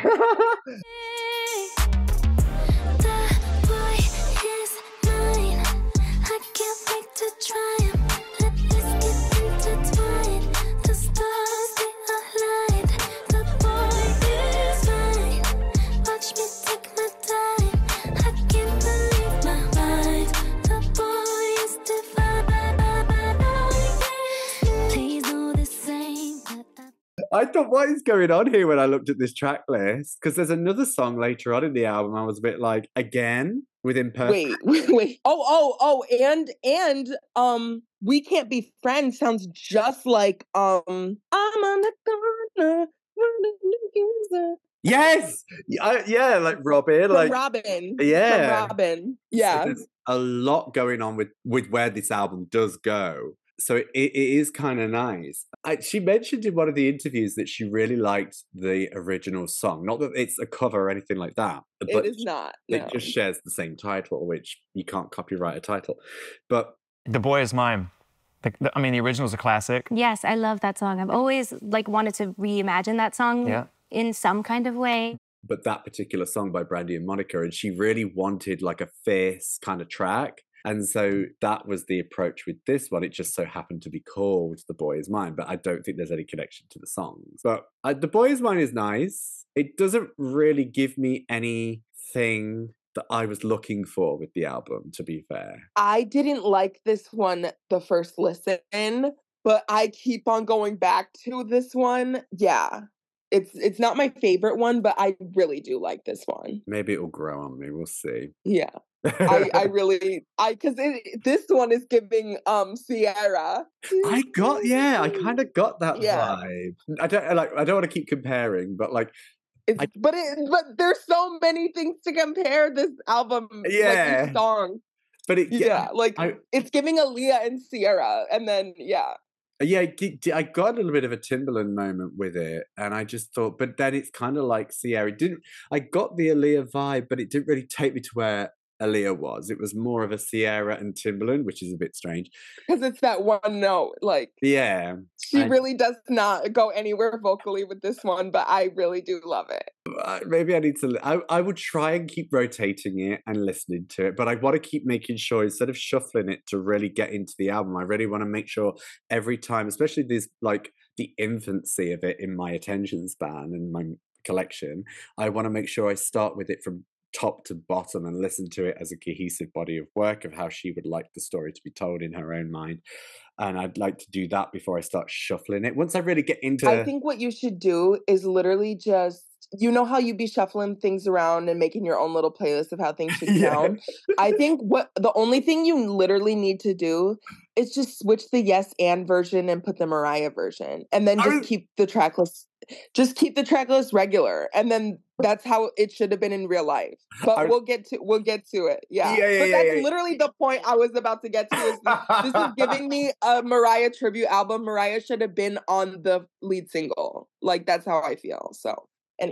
[SPEAKER 2] I thought, what is going on here when I looked at this track list? Because there's another song later on in the album I was a bit like, again, with Imperfect.
[SPEAKER 1] Wait, wait, wait. Oh, oh, oh, and and um, We Can't Be Friends sounds just like um, I'm on the corner, running together.
[SPEAKER 2] Yes, yeah, yeah, like Robin,
[SPEAKER 1] From
[SPEAKER 2] like
[SPEAKER 1] Robin.
[SPEAKER 2] yeah,
[SPEAKER 1] From Robin. Yeah.
[SPEAKER 2] So there's a lot going on with with where this album does go. So it, it is kind of nice. I, she mentioned in one of the interviews that she really liked the original song. Not that it's a cover or anything like that. But
[SPEAKER 1] It is not. No.
[SPEAKER 2] it just shares the same title, which you can't copyright a title. But
[SPEAKER 4] The Boy Is Mine. The, the, I mean, the original's a classic.
[SPEAKER 5] Yes, I love that song. I've always like wanted to reimagine that song
[SPEAKER 4] Yeah.
[SPEAKER 5] in some kind of way.
[SPEAKER 2] but that particular song by Brandy and Monica, and she really wanted like a fierce kind of track. And so that was the approach with this one. It just so happened to be called The Boy Is Mine, but I don't think there's any connection to the songs. But uh, The Boy Is Mine is nice. It doesn't really give me anything that I was looking for with the album, to be fair.
[SPEAKER 1] I didn't like this one the first listen, but I keep on going back to this one. Yeah. It's it's not my favorite one, but I really do like this one.
[SPEAKER 2] Maybe it'll grow on me. We'll see.
[SPEAKER 1] Yeah. I, I really I because this one is giving um Sierra.
[SPEAKER 2] I got yeah, I kind of got that
[SPEAKER 1] Yeah.
[SPEAKER 2] vibe. I don't like. I don't want to keep comparing, but like,
[SPEAKER 1] It's,
[SPEAKER 2] I-
[SPEAKER 1] but it but there's so many things to compare this album.
[SPEAKER 2] Yeah.
[SPEAKER 1] Like each song.
[SPEAKER 2] but it
[SPEAKER 1] Yeah, like
[SPEAKER 2] I-
[SPEAKER 1] it's giving Aaliyah and Sierra, and then yeah.
[SPEAKER 2] yeah, I g- I got a little bit of a Timbaland moment with it, and I just thought, but then it's kind of like Sierra. It didn't I got the Aaliyah vibe, but it didn't really take me to where Aaliyah was. It was more of a Sierra and Timbaland, which is a bit strange.
[SPEAKER 1] Because it's that one note. Like
[SPEAKER 2] Yeah,
[SPEAKER 1] she
[SPEAKER 2] I-
[SPEAKER 1] really does not go anywhere vocally with this one, but I really do love it.
[SPEAKER 2] uh, maybe I need to. li- I I would try and keep rotating it and listening to it, but I want to keep making sure instead of shuffling it to really get into the album, I really want to make sure every time, especially this like the infancy of it in my attention span and my collection, I want to make sure I start with it from top to bottom and listen to it as a cohesive body of work of how she would like the story to be told in her own mind. And I'd like to do that before I start shuffling it. Once I really get into
[SPEAKER 1] I think what you should do is literally just, you know how you be shuffling things around and making your own little playlist of how things should
[SPEAKER 2] Yeah.
[SPEAKER 1] sound? I think what the only thing you literally need to do is just switch the Yes and version and put the Mariah version. And then just
[SPEAKER 2] I-
[SPEAKER 1] keep the track list, just keep the track list regular. And then that's how it should have been in real life. But
[SPEAKER 2] I-
[SPEAKER 1] we'll get to we'll get to it. Yeah.
[SPEAKER 2] Yeah, yeah,
[SPEAKER 1] but
[SPEAKER 2] yeah,
[SPEAKER 1] that's
[SPEAKER 2] yeah.
[SPEAKER 1] literally the point I was about to get to. Is this is giving me a Mariah tribute album. Mariah should have been on the lead single. Like that's how I feel. So anyway.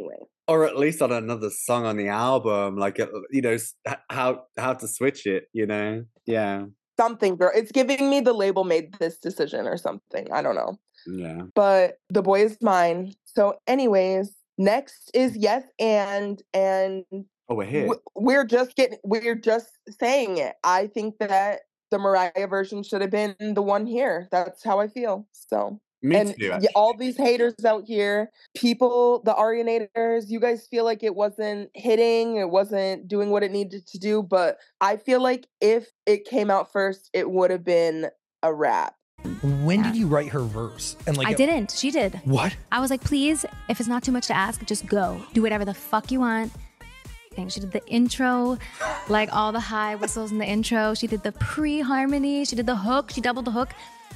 [SPEAKER 2] Or at least on another song on the album, like, uh, you know, s- h- how how to switch it, you know? Yeah,
[SPEAKER 1] Something, girl. It's giving me the label made this decision or something. I don't know.
[SPEAKER 2] yeah.
[SPEAKER 1] But The Boy Is Mine. So, anyways, next is Yes and and
[SPEAKER 2] Oh, we're here.
[SPEAKER 1] w- we're just getting we're just saying it. I think that the Mariah version should have been the one here. That's how I feel. So,
[SPEAKER 2] Me
[SPEAKER 1] and
[SPEAKER 2] too,
[SPEAKER 1] y-
[SPEAKER 2] actually.
[SPEAKER 1] all these haters out here, people, the Arianators, you guys feel like it wasn't hitting, it wasn't doing what it needed to do, but I feel like if it came out first, it would have been a rap.
[SPEAKER 6] When
[SPEAKER 5] Yeah.
[SPEAKER 6] did you write her verse? And like,
[SPEAKER 5] I didn't. She did.
[SPEAKER 6] What?
[SPEAKER 5] I was like, please, if it's not too much to ask, just go. Do whatever the fuck you want. I think she did the intro, like all the high whistles in the intro. She did the pre-harmony. She did the hook. She doubled the hook.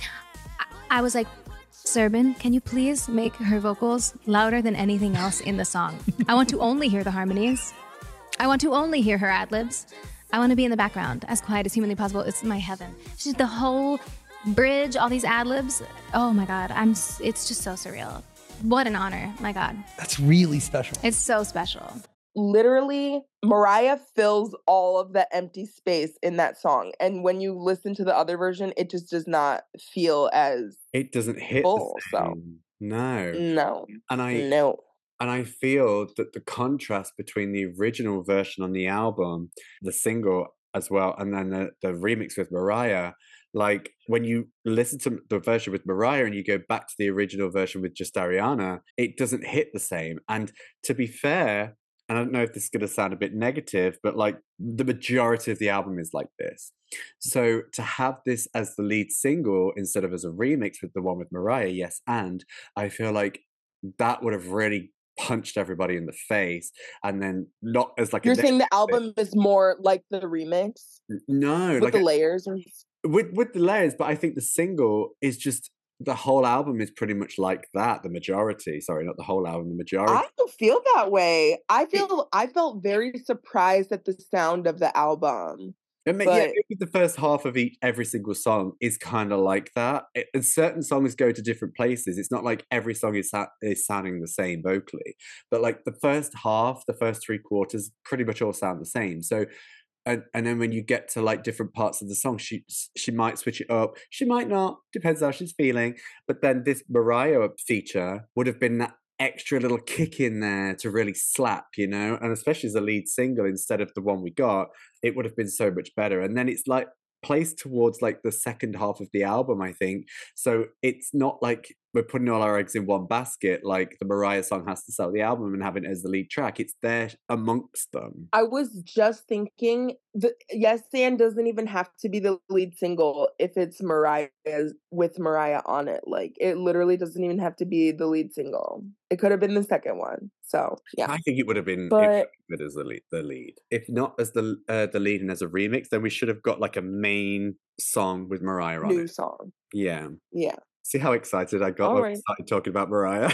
[SPEAKER 5] I, I was like, Serban, can you please make her vocals louder than anything else in the song? I want to only hear the harmonies. I want to only hear her ad-libs. I want to be in the background, as quiet as humanly possible. It's my heaven. She did the whole bridge, all these ad-libs. Oh my God, I'm. s- it's just so surreal. What an honor, my God.
[SPEAKER 6] That's really special.
[SPEAKER 5] It's so special.
[SPEAKER 1] Literally, Mariah fills all of the empty space in that song. And when you listen to the other version, it just does not feel as
[SPEAKER 2] It doesn't hit
[SPEAKER 1] full.
[SPEAKER 2] the
[SPEAKER 1] So,
[SPEAKER 2] same. No.
[SPEAKER 1] no,
[SPEAKER 2] And I
[SPEAKER 1] no.
[SPEAKER 2] and I feel that the contrast between the original version on the album, the single as well, and then the, the remix with Mariah, like when you listen to the version with Mariah and you go back to the original version with just Ariana, it doesn't hit the same. And to be fair, and I don't know if this is going to sound a bit negative, but like the majority of the album is like this. So to have this as the lead single instead of as a remix with the one with Mariah, yes, and I feel like that would have really punched everybody in the face, and then not as like a
[SPEAKER 1] You're saying the
[SPEAKER 2] negative thing.
[SPEAKER 1] album is more like the remix
[SPEAKER 2] No,
[SPEAKER 1] with
[SPEAKER 2] like
[SPEAKER 1] the
[SPEAKER 2] a-
[SPEAKER 1] layers and
[SPEAKER 2] with with the layers, but I think the single is just the whole album is pretty much like that. The majority, sorry, not the whole album, the majority.
[SPEAKER 1] I don't feel that way. I feel I felt very surprised at the sound of the album.
[SPEAKER 2] I mean, yeah,
[SPEAKER 1] But
[SPEAKER 2] maybe the first half of each every single song is kind of like that. It, and certain songs go to different places. It's not like every song is sa- is sounding the same vocally, but like the first half, the first three quarters, pretty much all sound the same. So. And, and then when you get to like different parts of the song, she she might switch it up. She might not. Depends how she's feeling. But then this Mariah feature would have been that extra little kick in there to really slap, you know? And especially as a lead single instead of the one we got, it would have been so much better. And then it's like placed towards like the second half of the album, I think. So it's not like we're putting all our eggs in one basket, like the Mariah song has to sell the album and have it as the lead track. It's there amongst them.
[SPEAKER 1] I was just thinking the Yes and doesn't even have to be the lead single if it's Mariah's with Mariah on it. Like it literally doesn't even have to be the lead single. It could have been the second one. So yeah.
[SPEAKER 2] I think it would have been, it would
[SPEAKER 1] But
[SPEAKER 2] have been good as the lead, the lead. If not as the uh, the lead and as a remix, then we should have got like a main song with Mariah on
[SPEAKER 1] new
[SPEAKER 2] it.
[SPEAKER 1] song.
[SPEAKER 2] Yeah.
[SPEAKER 1] Yeah.
[SPEAKER 2] See how excited I got
[SPEAKER 1] All
[SPEAKER 2] when we
[SPEAKER 1] right.
[SPEAKER 2] started talking about Mariah.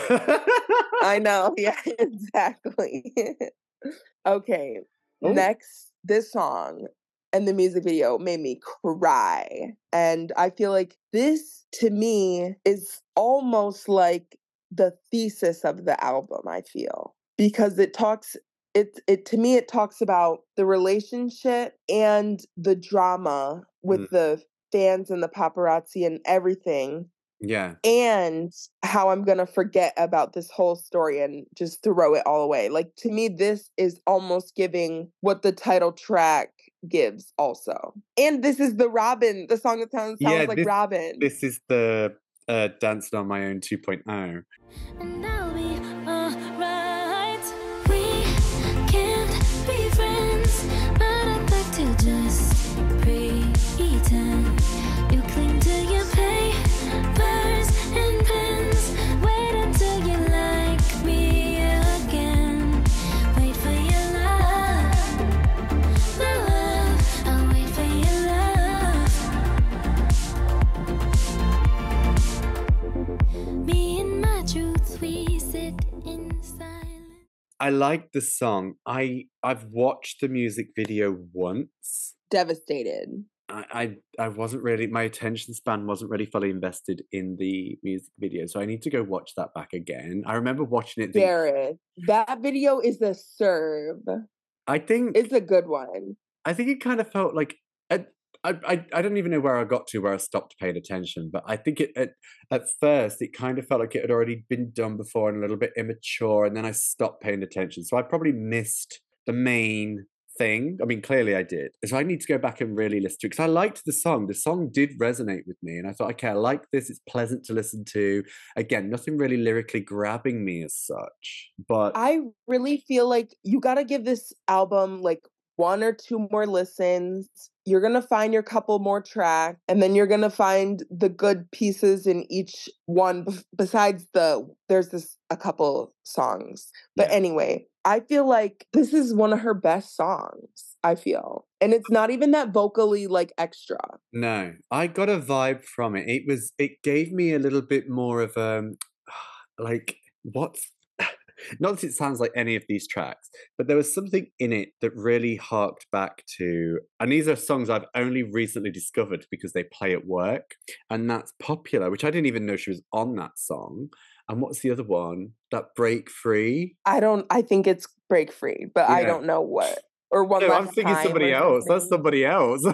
[SPEAKER 1] I know. Yeah, exactly. Okay.
[SPEAKER 2] Oh,
[SPEAKER 1] Next, this song and the music video made me cry. And I feel like this to me is almost like the thesis of the album, I feel. Because it talks it it to me it talks about the relationship and the drama with
[SPEAKER 2] mm,
[SPEAKER 1] the fans and the paparazzi and everything
[SPEAKER 2] yeah.
[SPEAKER 1] and how I'm gonna forget about this whole story and just throw it all away. Like to me, this is almost giving what the title track gives also. And this is the Robin, the song that sounds,
[SPEAKER 2] Yeah,
[SPEAKER 1] sounds like
[SPEAKER 2] this
[SPEAKER 1] Robin.
[SPEAKER 2] this is the uh, Dancing on My Own two point oh.
[SPEAKER 3] And I'll be alright. We can't be friends, but I'd like to just pretend. You cling to your papers and pens. Wait until you like me again. Wait for your love, my love. I'll wait for your love. Me and my truth, we sit in silence.
[SPEAKER 2] I like the song. I I've watched the music video once.
[SPEAKER 1] Devastated.
[SPEAKER 2] I, I I wasn't really, my attention span wasn't really fully invested in the music video, so I need to go watch that back again. I remember watching it. Thinking,
[SPEAKER 1] Gareth, that video is a serve.
[SPEAKER 2] I think
[SPEAKER 1] It's a good one.
[SPEAKER 2] I think it kind of felt like I, I I don't even know where I got to where I stopped paying attention, but I think it at, at first it kind of felt like it had already been done before and a little bit immature, and then I stopped paying attention. So I probably missed the main thing. I mean, clearly I did. So I need to go back and really listen to it because I liked the song. The song did resonate with me, and I thought, okay, I like this. It's pleasant to listen to. Again, nothing really lyrically grabbing me as such, but
[SPEAKER 1] I really feel like you got to give this album like one or two more listens. You're going to find your couple more tracks, and then you're going to find the good pieces in each one b- besides the, there's this, a couple songs. But
[SPEAKER 2] Yeah.
[SPEAKER 1] anyway, I feel like this is one of her best songs, I feel. And it's not even that vocally like extra.
[SPEAKER 2] no, I got a vibe from it. It was, it gave me a little bit more of um, like what's. Not that it sounds like any of these tracks, but there was something in it that really harked back to, and these are songs I've only recently discovered because they play at work, and that's Popular, which I didn't even know she was on that song. And what's the other one? That Break Free?
[SPEAKER 1] I don't, I think it's Break Free, but I
[SPEAKER 2] Yeah.
[SPEAKER 1] don't know what. Or One
[SPEAKER 2] No,
[SPEAKER 1] Last
[SPEAKER 2] I'm thinking
[SPEAKER 1] Time
[SPEAKER 2] somebody
[SPEAKER 1] or
[SPEAKER 2] else. That's
[SPEAKER 1] something.
[SPEAKER 2] somebody else.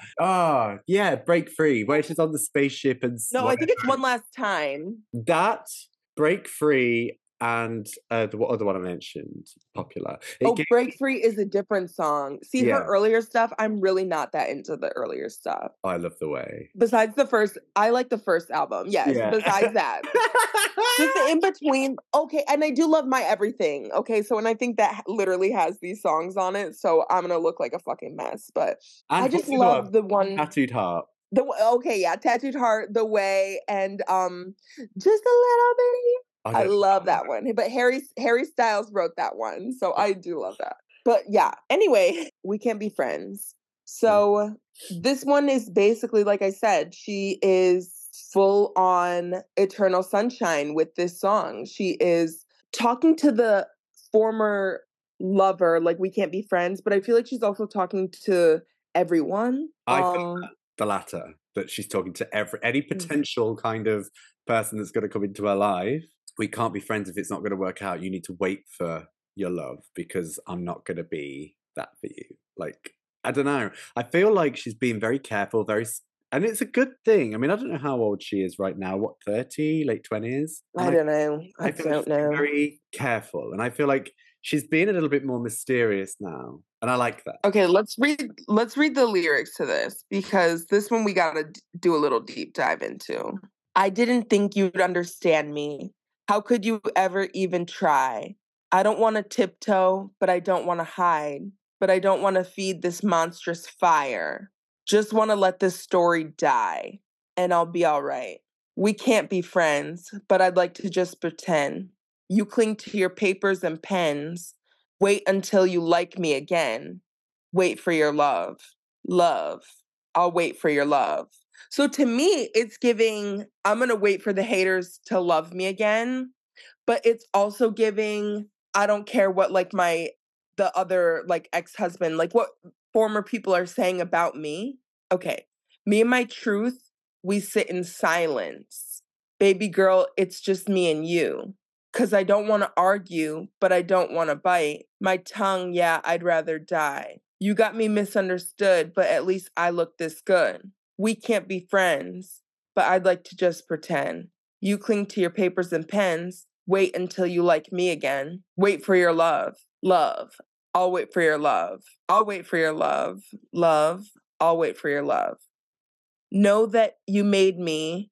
[SPEAKER 2] Ah, yeah, Break Free, where she's on the spaceship and s-
[SPEAKER 1] No, I think it's
[SPEAKER 2] whatever.
[SPEAKER 1] One Last Time.
[SPEAKER 2] That, Break Free, and uh, the what other one I mentioned, Popular. It
[SPEAKER 1] Oh,
[SPEAKER 2] gave-
[SPEAKER 1] Break Free is a different song. See, her
[SPEAKER 2] Yeah.
[SPEAKER 1] earlier stuff, I'm really not that into the earlier stuff.
[SPEAKER 2] I love the way.
[SPEAKER 1] Besides the first, I like the first album. Yes,
[SPEAKER 2] Yeah.
[SPEAKER 1] besides that. Just the in between. Okay, and I do love My Everything. Okay, so and I think that literally has these songs on it, so I'm gonna look like a fucking mess. But
[SPEAKER 2] And
[SPEAKER 1] I just
[SPEAKER 2] what's the other
[SPEAKER 1] love
[SPEAKER 2] one?
[SPEAKER 1] the one.
[SPEAKER 2] Tattooed Heart.
[SPEAKER 1] The okay, yeah, Tattooed Heart, The Way, and um, just a little bit. I
[SPEAKER 2] don't
[SPEAKER 1] love
[SPEAKER 2] know.
[SPEAKER 1] that one. But Harry Harry Styles wrote that one, so I do love that. But yeah, anyway, We Can't Be Friends. So this one is basically, like I said, she is full on Eternal Sunshine with this song. She is talking to the former lover, like We Can't Be Friends, but I feel like she's also talking to everyone.
[SPEAKER 2] I
[SPEAKER 1] um,
[SPEAKER 2] think the latter, that she's talking to every any
[SPEAKER 1] Mm.
[SPEAKER 2] potential kind of person that's going to come into her life. We can't be friends if it's not going to work out. You need to wait for your love because I'm not going to be that for you. Like, I don't know. I feel like she's being very careful, very, s- and it's a good thing. I mean, I don't know how old she is right now. What, thirty, late twenties?
[SPEAKER 1] I don't know. I,
[SPEAKER 2] I feel like
[SPEAKER 1] don't
[SPEAKER 2] she's being
[SPEAKER 1] know.
[SPEAKER 2] very careful, and I feel like she's being a little bit more mysterious now, and I like that.
[SPEAKER 1] Okay, let's read let's read the lyrics to this because this one we got to do a little deep dive into. I didn't think you'd understand me. How could you ever even try? I don't want to tiptoe, but I don't want to hide. But I don't want to feed this monstrous fire. Just want to let this story die, and I'll be all right. We can't be friends, but I'd like to just pretend. You cling to your papers and pens. Wait until you like me again. Wait for your love. Love. I'll wait for your love. So to me, it's giving, I'm going to wait for the haters to love me again. But it's also giving, I don't care what like my, the other like ex-husband, like what former people are saying about me. Okay. Me and my truth, we sit in silence. Baby girl, it's just me and you. Cause I don't want to argue, but I don't want to bite. My tongue, yeah, I'd rather die. You got me misunderstood, but at least I look this good. We can't be friends, but I'd like to just pretend. You cling to your papers and pens. Wait until you like me again. Wait for your love. Love. I'll wait for your love. I'll wait for your love. Love. I'll wait for your love. Know that you made me.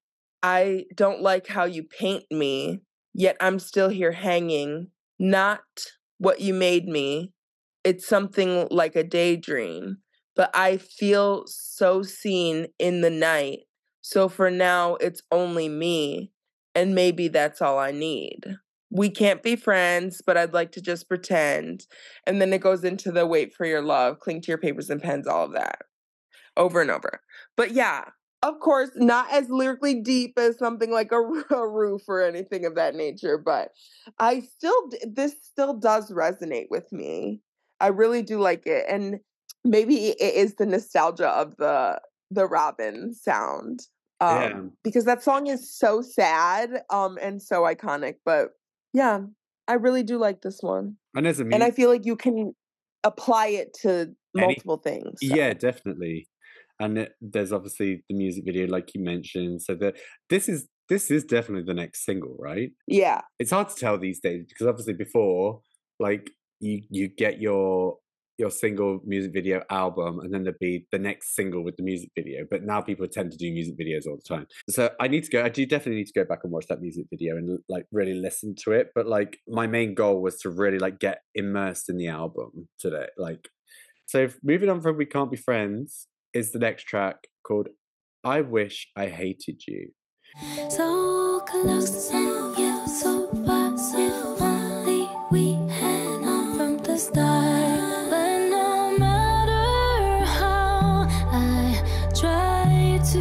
[SPEAKER 1] I don't like how you paint me. Yet I'm still here hanging, not what you made me. It's something like a daydream, but I feel so seen in the night. So for now, it's only me, and maybe that's all I need. We can't be friends, but I'd like to just pretend. And then it goes into the wait for your love, cling to your papers and pens, all of that, over and over. But yeah. Of course, not as lyrically deep as something like a, a Roof or anything of that nature, but I still, this still does resonate with me. I really do like it. And maybe it is the nostalgia of the the Robin sound. Um,
[SPEAKER 2] Yeah.
[SPEAKER 1] because that song is so sad um, and so iconic. But yeah, I really do like this one.
[SPEAKER 2] And there's a
[SPEAKER 1] And I
[SPEAKER 2] music.
[SPEAKER 1] feel like you can apply it to
[SPEAKER 2] Any-
[SPEAKER 1] multiple things. so.
[SPEAKER 2] Yeah, definitely. And it, there's obviously the music video, like you mentioned. So that this is this is definitely the next single, right?
[SPEAKER 1] Yeah.
[SPEAKER 2] It's hard to tell these days because obviously before, like you you get your your single music video album and then there'd be the next single with the music video. But now people tend to do music videos all the time. So I need to go, I do definitely need to go back and watch that music video and like really listen to it. But like my main goal was to really like get immersed in the album today. Like, so if, moving on from We Can't Be Friends is the next track called I Wish I Hated You.
[SPEAKER 3] So close and yet so far. If only we had known from the start. But no matter how I try to,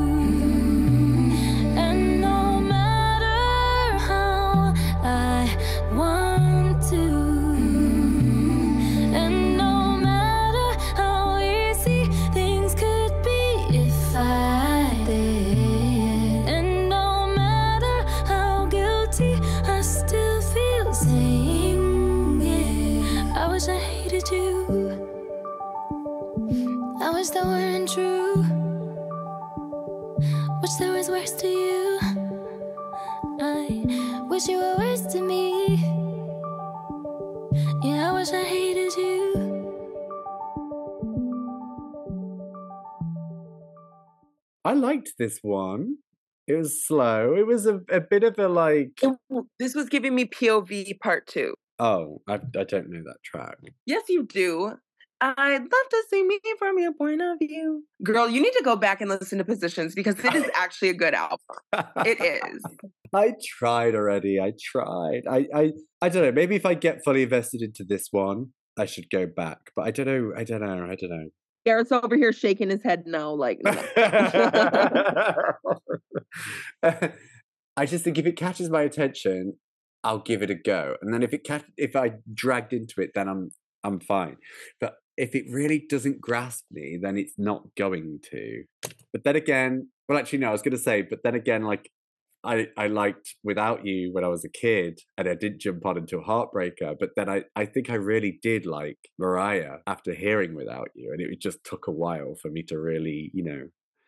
[SPEAKER 3] and no matter how I want to, and no matter how easy things could be if I did, and no matter how guilty I still feel saying it. I wish I hated you. I wish that weren't true. Wish there was worse to you. I wish you were worse to me. Yeah, I wish I hated you.
[SPEAKER 2] I liked this one. It was slow. It was a, a bit of a like,
[SPEAKER 1] It- this was giving me P O V part two.
[SPEAKER 2] oh, I, I don't know that track.
[SPEAKER 1] Yes, you do. I'd love to see me from your point of view. Girl, you need to go back and listen to Positions because it is actually a good album. It is.
[SPEAKER 2] I tried already. I tried. I, I, I don't know. Maybe if I get fully invested into this one, I should go back. But I don't know. I don't know. I don't know.
[SPEAKER 1] Garrett's over here shaking his head no, like, no.
[SPEAKER 2] I just think if it catches my attention, I'll give it a go. And then if it catch, if I dragged into it, then I'm I'm fine. But if it really doesn't grasp me, then it's not going to. But then again, well, actually, no, I was going to say, but then again, like, I, I liked Without You when I was a kid, and I did jump on into a heartbreaker. But then I, I think I really did like Mariah after hearing Without You, and it just took a while for me to really, you know,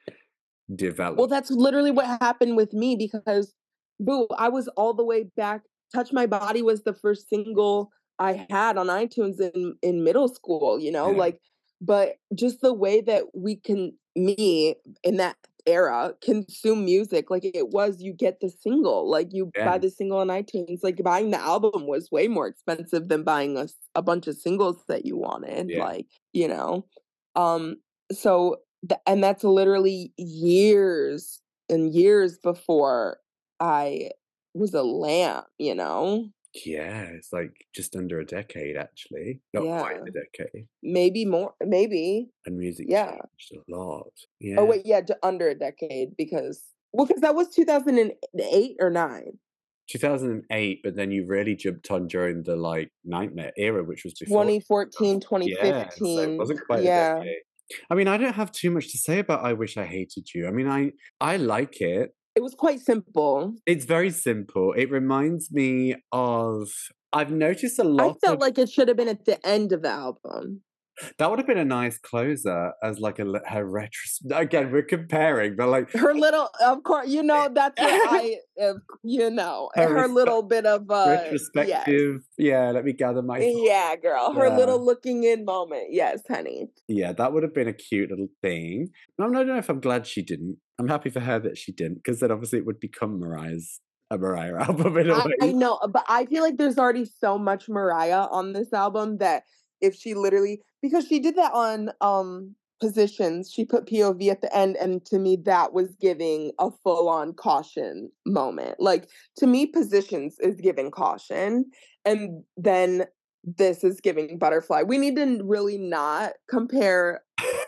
[SPEAKER 2] develop.
[SPEAKER 1] Well, that's literally what happened with me because, boo, I was all the way back. Touch My Body was the first single I had on iTunes in, in middle school, you know,
[SPEAKER 2] Yeah.
[SPEAKER 1] like, but just the way that we can, me in that era, consume music, like it was, you get the single, like you
[SPEAKER 2] Yeah.
[SPEAKER 1] buy the single on iTunes, like buying the album was way more expensive than buying a, a bunch of singles that you wanted,
[SPEAKER 2] Yeah.
[SPEAKER 1] like, you know, um, so, th- and that's literally years and years before I was a lamp, you know?
[SPEAKER 2] Yeah, it's like just under a decade, actually. Not quite
[SPEAKER 1] Yeah.
[SPEAKER 2] a decade.
[SPEAKER 1] Maybe more, maybe.
[SPEAKER 2] And music
[SPEAKER 1] Yeah.
[SPEAKER 2] changed a lot. Yeah.
[SPEAKER 1] Oh, wait, yeah, d- under a decade because, well, because that was two thousand eight or nine.
[SPEAKER 2] two thousand eight, but then you really jumped on during the like Nightmare era, which was before.
[SPEAKER 1] twenty fourteen, twenty fifteen.
[SPEAKER 2] Yeah, so it wasn't quite
[SPEAKER 1] Yeah.
[SPEAKER 2] a decade. I mean, I don't have too much to say about I Wish I Hated You. I mean, I I like it.
[SPEAKER 1] It was quite simple.
[SPEAKER 2] It's very simple. It reminds me of, I've noticed a
[SPEAKER 1] I
[SPEAKER 2] lot
[SPEAKER 1] felt
[SPEAKER 2] of,
[SPEAKER 1] like it should have been at the end of the album.
[SPEAKER 2] that would have been a nice closer as like a li- her retros. Again, we're comparing, but like
[SPEAKER 1] Her little, of course, you know, that's what I, uh, you know,
[SPEAKER 2] Her
[SPEAKER 1] her
[SPEAKER 2] respe-
[SPEAKER 1] little bit of, uh, yes.
[SPEAKER 2] retrospective. Yeah, let me gather my thoughts.
[SPEAKER 1] Yeah, girl. Her
[SPEAKER 2] Yeah.
[SPEAKER 1] little looking in moment. Yes, honey.
[SPEAKER 2] Yeah, that would have been a cute little thing. I don't know if I'm glad she didn't. I'm happy for her that she didn't, because then obviously it would become Mariah's a Mariah album in a
[SPEAKER 1] I,
[SPEAKER 2] way.
[SPEAKER 1] I know, but I feel like there's already so much Mariah on this album that if she literally, because she did that on um Positions, she put P O V at the end, and to me that was giving a full-on caution moment. Like, to me, Positions is giving caution, and then this is giving butterfly. We need to really not compare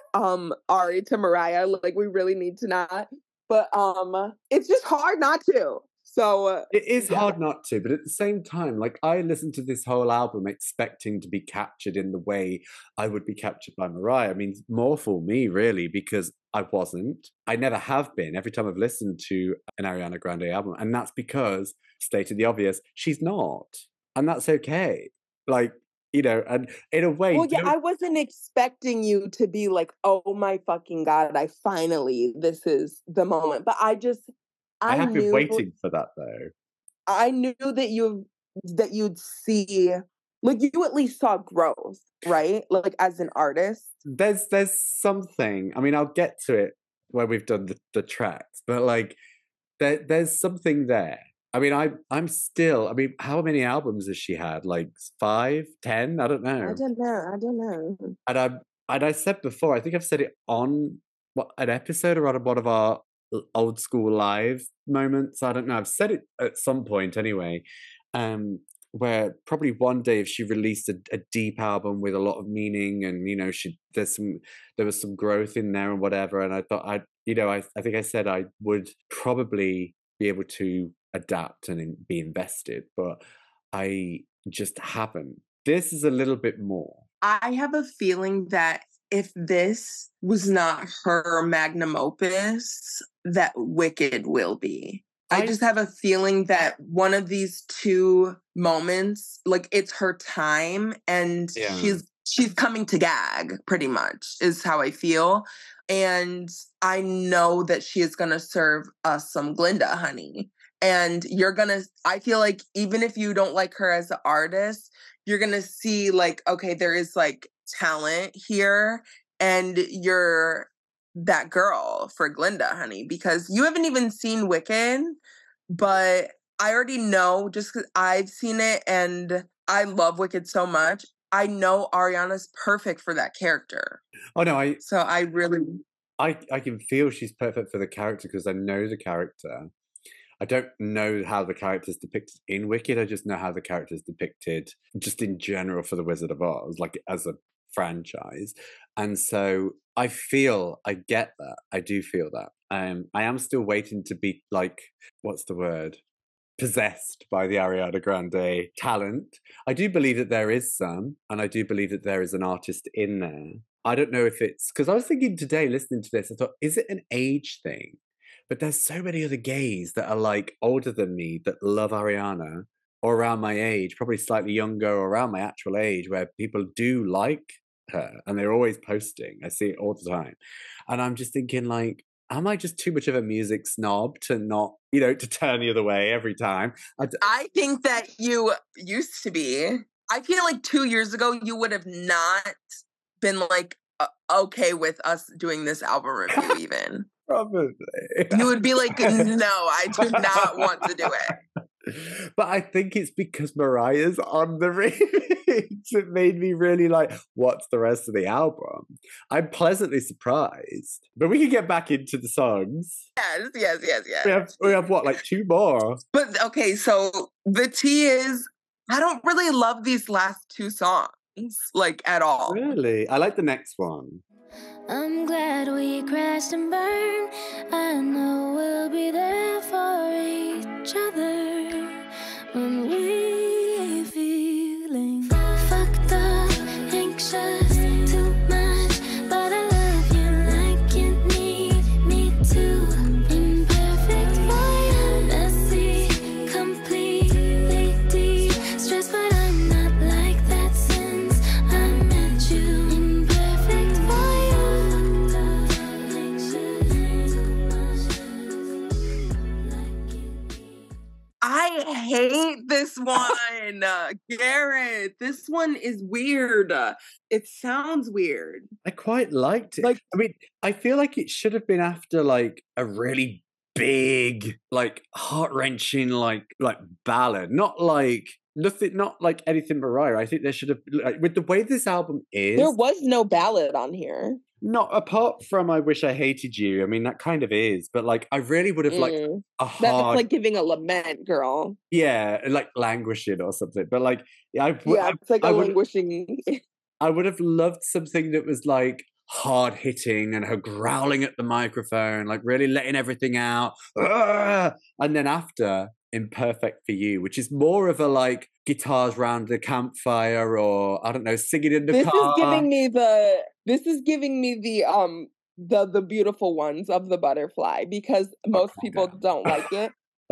[SPEAKER 1] um Ari to Mariah. Like, we really need to not. But um it's just hard not to. So uh,
[SPEAKER 2] It is
[SPEAKER 1] yeah.
[SPEAKER 2] hard not to, but at the same time, like I listened to this whole album expecting to be captured in the way I would be captured by Mariah. I mean, more for me, really, because I wasn't. I never have been every time I've listened to an Ariana Grande album. And that's because, stated the obvious, she's not. And that's okay. Like, you know, and in a way,
[SPEAKER 1] Well, yeah,
[SPEAKER 2] don't-
[SPEAKER 1] I wasn't expecting you to be like, oh my fucking God, I finally, this is the moment. But I just,
[SPEAKER 2] I
[SPEAKER 1] I,
[SPEAKER 2] have been
[SPEAKER 1] knew,
[SPEAKER 2] waiting for that though.
[SPEAKER 1] I knew that you, that you'd see, like you at least saw growth, right? Like as an artist.
[SPEAKER 2] There's there's something. I mean, I'll get to it when we've done the, the tracks, but like there there's something there. I mean, I I'm still. I mean, how many albums has she had? Like five, ten? I don't know.
[SPEAKER 1] I don't know. I don't know.
[SPEAKER 2] And I and I said before, I think I've said it on what, an episode or on one of our old school live moments. I don't know. I've said it at some point anyway. Um, where probably one day if she released a, a deep album with a lot of meaning and you know she there's some there was some growth in there and whatever, and I thought I you know I I think I said I would probably be able to adapt and in, be invested, but I just haven't. This is a little bit more.
[SPEAKER 1] I have a feeling that if this was not her magnum opus, that Wicked will be. I,
[SPEAKER 2] I
[SPEAKER 1] just have a feeling that one of these two moments, like it's her time and
[SPEAKER 2] Yeah.
[SPEAKER 1] she's she's coming to gag, pretty much, is how I feel. And I know that she is gonna serve us some Glinda honey. And you're gonna, I feel like even if you don't like her as an artist, you're gonna see like, okay, there is like talent here, and you're that girl for Glinda honey, because you haven't even seen Wicked, but I already know just because I've seen it and I love Wicked so much. I know Ariana's perfect for that character.
[SPEAKER 2] Oh no, I
[SPEAKER 1] So I really,
[SPEAKER 2] I I can feel she's perfect for the character because I know the character. I don't know how the character's depicted in Wicked. I just know how the character's depicted just in general for The Wizard of Oz, like as a franchise. And so I feel, I get that. I do feel that. Um, I am still waiting to be like, what's the word? Possessed by the Ariana Grande talent. I do believe that there is some, and I do believe that there is an artist in there. I don't know if it's, because I was thinking today, listening to this, I thought, is it an age thing? But there's so many other gays that are like older than me that love Ariana or around my age, probably slightly younger or around my actual age, where people do like her and they're always posting. I see it all the time. And I'm just thinking like, am I just too much of a music snob to not, you know, to turn the other way every time? I, d-
[SPEAKER 1] I think that you used to be. I feel like two years ago, you would have not been like, uh, okay with us doing this album review even.
[SPEAKER 2] Probably.
[SPEAKER 1] You would be like, no, I do not want to do it.
[SPEAKER 2] But I think it's because Mariah's on the remix. It made me really like, what's the rest of the album? I'm pleasantly surprised. But we can get back into the songs.
[SPEAKER 1] Yes, yes, yes, yes.
[SPEAKER 2] We have, we have what, like two more?
[SPEAKER 1] But okay, so the tea is, I don't really love these last two songs, like at all.
[SPEAKER 2] Really? I like the next one.
[SPEAKER 3] I'm glad we crashed and burned. I know we'll be there for each other when we feeling fucked up, anxious, too much. But I love you like you need me to. Imperfect for you, messy, completely deep. Stressed, but I'm not like that since I met you. Imperfect for you.
[SPEAKER 1] I hate this one, uh, Garrett. This one is weird. Uh, It sounds weird.
[SPEAKER 2] I quite liked it.
[SPEAKER 1] Like-
[SPEAKER 2] I mean, I feel like it should have been after like a really big, like heart-wrenching, like like ballad. Not like nothing, not like anything Mariah. I think there should have like with the way this album is.
[SPEAKER 1] There was no ballad on here.
[SPEAKER 2] Not apart from I Wish I Hated You. I mean, that kind of is, but like I really would have liked
[SPEAKER 1] Mm.
[SPEAKER 2] a
[SPEAKER 1] That's
[SPEAKER 2] hard,
[SPEAKER 1] like giving a lament, girl.
[SPEAKER 2] yeah, like languishing or something. But like, yeah, I, w-
[SPEAKER 1] Yeah,
[SPEAKER 2] I,
[SPEAKER 1] it's like
[SPEAKER 2] I
[SPEAKER 1] a
[SPEAKER 2] would,
[SPEAKER 1] languishing.
[SPEAKER 2] I would have loved something that was like hard hitting and her growling at the microphone, like really letting everything out. Ah! And then after, Imperfect for You, which is more of a like guitars round the campfire, or I don't know, singing in the
[SPEAKER 1] This
[SPEAKER 2] car.
[SPEAKER 1] is giving me the this is giving me the um the the beautiful ones of the Butterfly, because most
[SPEAKER 2] calm
[SPEAKER 1] people
[SPEAKER 2] down.
[SPEAKER 1] don't like it.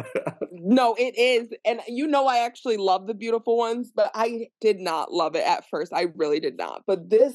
[SPEAKER 1] No, it is. And you know, I actually love the beautiful ones, but I did not love it at first. I really did not. But this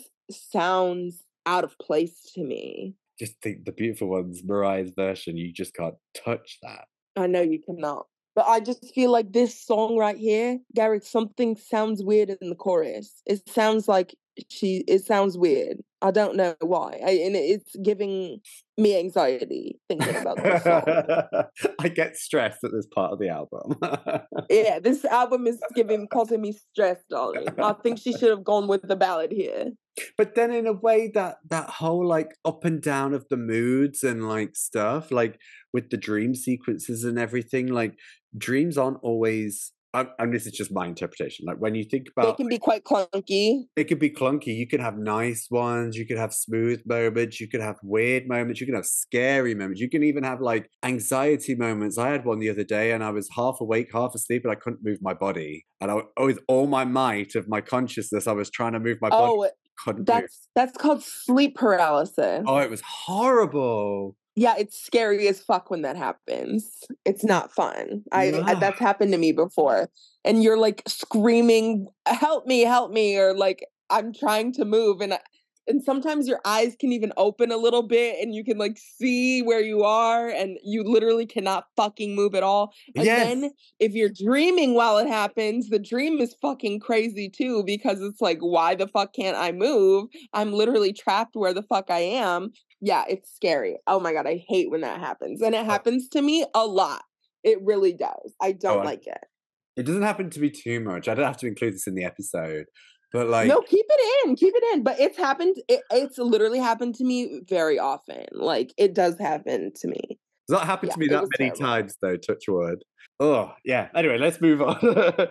[SPEAKER 1] sounds out of place to me.
[SPEAKER 2] Just think the beautiful ones, Mariah's version, you just can't touch that.
[SPEAKER 1] I know you cannot. But I just feel like this song right here, Garrett, something sounds weird in the chorus. It sounds like she, it sounds weird. I don't know why. I, and it's giving me anxiety thinking about this song.
[SPEAKER 2] I get stressed at this part of the album.
[SPEAKER 1] Yeah, this album is giving, causing me stress, darling. I think she should have gone with the ballad here.
[SPEAKER 2] But then in a way that that whole like up and down of the moods and like stuff, like with the dream sequences and everything, like dreams aren't always, and and this is just my interpretation, like when you think
[SPEAKER 1] They
[SPEAKER 2] about,
[SPEAKER 1] can be quite clunky.
[SPEAKER 2] it could be clunky. You can have nice ones, you could have smooth moments, you could have weird moments, you can have scary moments, you can even have like anxiety moments. I had one the other day and I was half awake, half asleep, and I couldn't move my body. And I, with all my might of my consciousness, I was trying to move my body.
[SPEAKER 1] Oh,
[SPEAKER 2] Couldn't move.
[SPEAKER 1] that's that's called sleep paralysis.
[SPEAKER 2] Oh, it was horrible.
[SPEAKER 1] Yeah, it's scary as fuck when that happens. It's not fun. I, I
[SPEAKER 2] Yeah.
[SPEAKER 1] that's happened to me before. And you're like screaming, "Help me, help me," or like I'm trying to move, and I, and sometimes your eyes can even open a little bit and you can like see where you are, and you literally cannot fucking move at all. And
[SPEAKER 2] Yes.
[SPEAKER 1] then if you're dreaming while it happens, the dream is fucking crazy too, because it's like, why the fuck can't I move? I'm literally trapped where the fuck I am. Yeah, it's scary. Oh my God, I hate when that happens. And it happens to me a lot. It really does. I don't
[SPEAKER 2] Oh, I-
[SPEAKER 1] like it.
[SPEAKER 2] It doesn't happen to me too much. I don't have to include this in the episode, but like,
[SPEAKER 1] No, keep it in, keep it in. But it's happened. It, it's literally happened to me very often. Like it does happen to me.
[SPEAKER 2] it's not happened
[SPEAKER 1] Yeah,
[SPEAKER 2] to me
[SPEAKER 1] it
[SPEAKER 2] that
[SPEAKER 1] was
[SPEAKER 2] many
[SPEAKER 1] terrible.
[SPEAKER 2] times though. Touch wood. Oh yeah. Anyway, let's move on.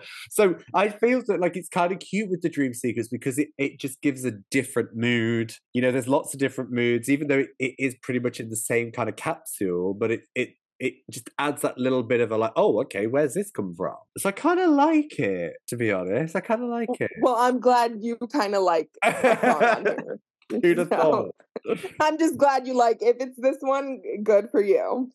[SPEAKER 2] So I feel that like it's kind of cute with the dream seekers because it, it just gives a different mood. You know, there's lots of different moods, even though it, it is pretty much in the same kind of capsule, but it it it just adds that little bit of a like, oh, okay, where's this come from? So I kind of like it, to be honest. I kind of like it.
[SPEAKER 1] Well, I'm glad you kind of like a song on here.
[SPEAKER 2] Who'd have
[SPEAKER 1] So,
[SPEAKER 2] thought?
[SPEAKER 1] I'm just glad you like. If it's this one, good for you.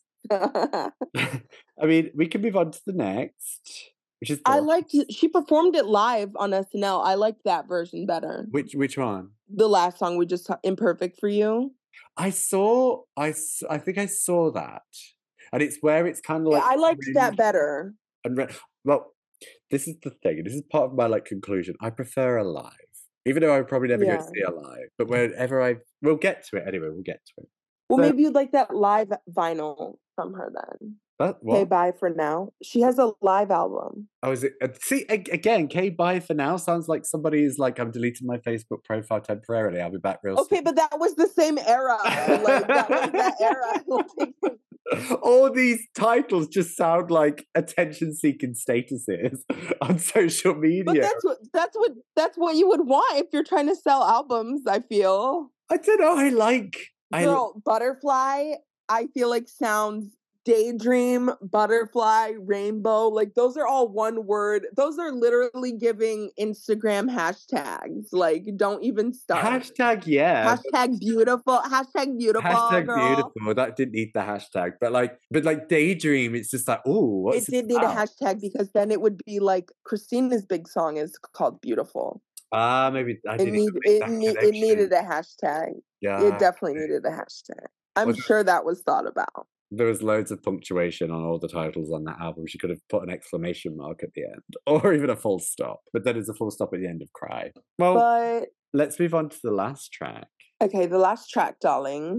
[SPEAKER 2] I mean, we can move on to the next, which is
[SPEAKER 1] I
[SPEAKER 2] the-
[SPEAKER 1] liked. She performed it live on S N L. I liked that version better.
[SPEAKER 2] which which one?
[SPEAKER 1] The last song we just "Imperfect for You."
[SPEAKER 2] I saw. I s- I think I saw that, and it's where it's kind of like
[SPEAKER 1] Yeah, I liked
[SPEAKER 2] really
[SPEAKER 1] that better.
[SPEAKER 2] unre- well, this is the thing. This is part of my like conclusion. I prefer a live, even though I would probably never go
[SPEAKER 1] Yeah.
[SPEAKER 2] to see a live. But whenever I, we'll get to it anyway. We'll get to it.
[SPEAKER 1] Well,
[SPEAKER 2] So-
[SPEAKER 1] maybe you'd like that live vinyl from her then.
[SPEAKER 2] That
[SPEAKER 1] Okay,
[SPEAKER 2] what?
[SPEAKER 1] bye for now. She has a live album.
[SPEAKER 2] Oh, is it? Uh, see a- again. K bye for now sounds like somebody is like, I'm deleting my Facebook profile temporarily. I'll be back real
[SPEAKER 1] Okay, but that was the same era. Like that was that era. Like,
[SPEAKER 2] soon. All these titles just sound like attention-seeking statuses on social media.
[SPEAKER 1] but that's what that's what that's what you would want if you're trying to sell albums. I feel.
[SPEAKER 2] I don't know. I like. I
[SPEAKER 1] Girl, Butterfly, I feel like sounds daydream, butterfly, rainbow. Like those are all one word. Those are literally giving Instagram hashtags. Like, don't even start.
[SPEAKER 2] hashtag yeah.
[SPEAKER 1] Hashtag beautiful. Hashtag beautiful.
[SPEAKER 2] Hashtag
[SPEAKER 1] girl.
[SPEAKER 2] beautiful. That didn't need the hashtag, but like, but like daydream. It's just like, oh, what's
[SPEAKER 1] It did need a hashtag because then it would be like Christina's big song is called Beautiful.
[SPEAKER 2] Ah, maybe I
[SPEAKER 1] It
[SPEAKER 2] didn't.
[SPEAKER 1] need
[SPEAKER 2] even make
[SPEAKER 1] it,
[SPEAKER 2] that
[SPEAKER 1] need, it
[SPEAKER 2] connection.
[SPEAKER 1] needed a hashtag.
[SPEAKER 2] Yeah,
[SPEAKER 1] It definitely needed a hashtag. I'm
[SPEAKER 2] Was it-
[SPEAKER 1] sure that was thought about.
[SPEAKER 2] there was loads of punctuation on all the titles on that album. She could have put an exclamation mark at the end, or even a full stop. But then it's a full stop at the end of Cry. Well,
[SPEAKER 1] But
[SPEAKER 2] let's move on to the last track.
[SPEAKER 1] okay, the last track, darling.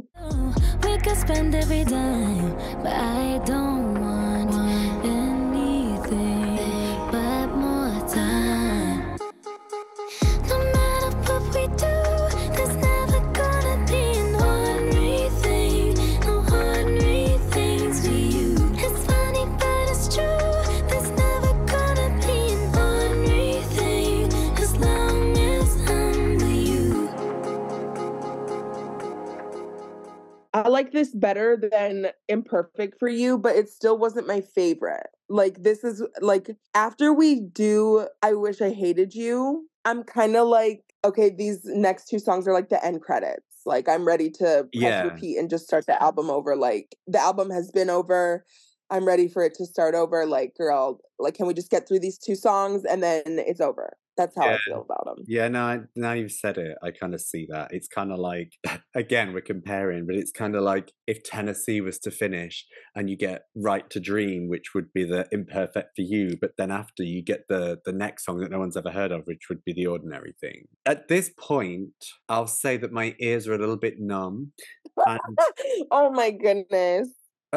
[SPEAKER 3] We could spend every dime, but I don't want anything but more time. No matter what we do, there's never gonna be an ordinary thing. No ordinary things for you. It's funny, but it's true. There's never gonna be an ordinary thing as long as I'm with you.
[SPEAKER 1] I like this better than Imperfect for You, but it still wasn't my favorite. Like, this is like, after we do I Wish I Hated You, I'm kind of like, okay, these next two songs are like the end credits. Like, I'm ready to press
[SPEAKER 2] Yeah.
[SPEAKER 1] repeat and just start the album over. Like, the album has been over. I'm ready for it to start over. Like, girl, like, can we just get through these two songs and then it's over? That's how
[SPEAKER 2] Yeah.
[SPEAKER 1] I feel about them.
[SPEAKER 2] Yeah, no, I- now you've said it, I kind of see that. It's kind of like, again, we're comparing, but it's kind of like if Tennessee was to finish and you get Right to Dream, which would be the Imperfect for You, but then after you get the the next song that no one's ever heard of, which would be The Ordinary Thing. At this point, I'll say that my ears are a little bit numb. And
[SPEAKER 1] Oh my goodness.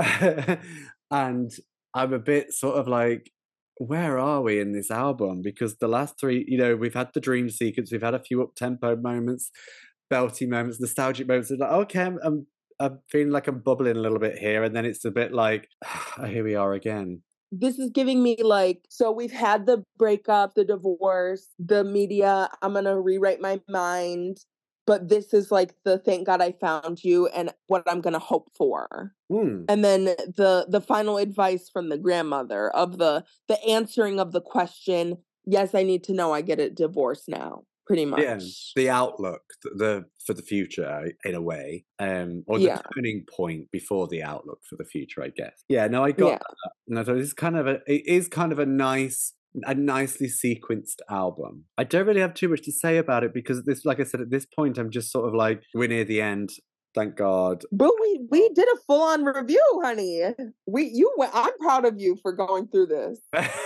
[SPEAKER 2] and I'm a bit sort of like, where are we in this album? Because the last three, you know, we've had the dream sequence, we've had a few up-tempo moments, belty moments, nostalgic moments. It's like, okay, I'm, I'm, I'm feeling like I'm bubbling a little bit here. And then it's a bit like, oh, here we are again.
[SPEAKER 1] This is giving me like, so we've had the breakup, the divorce, the media, I'm going to rewrite my mind. But this is like the thank God I found you and what I'm going to hope for.
[SPEAKER 2] Mm.
[SPEAKER 1] And then the the final advice from the grandmother of the the answering of the question, yes, I need to know I get a divorce now, pretty much.
[SPEAKER 2] Yeah, the outlook, the, the for the future in a way, um, or the
[SPEAKER 1] Yeah.
[SPEAKER 2] turning point before the outlook for the future, I guess. Yeah, no, I got
[SPEAKER 1] Yeah.
[SPEAKER 2] that. And I thought this is kind of a, it is kind of a nice, a nicely sequenced album. I don't really have too much to say about it because this, like I said, at this point, I'm just sort of like, we're near the end. Thank God.
[SPEAKER 1] But we we did a full on review, honey. We you went. I'm proud of you for going through this.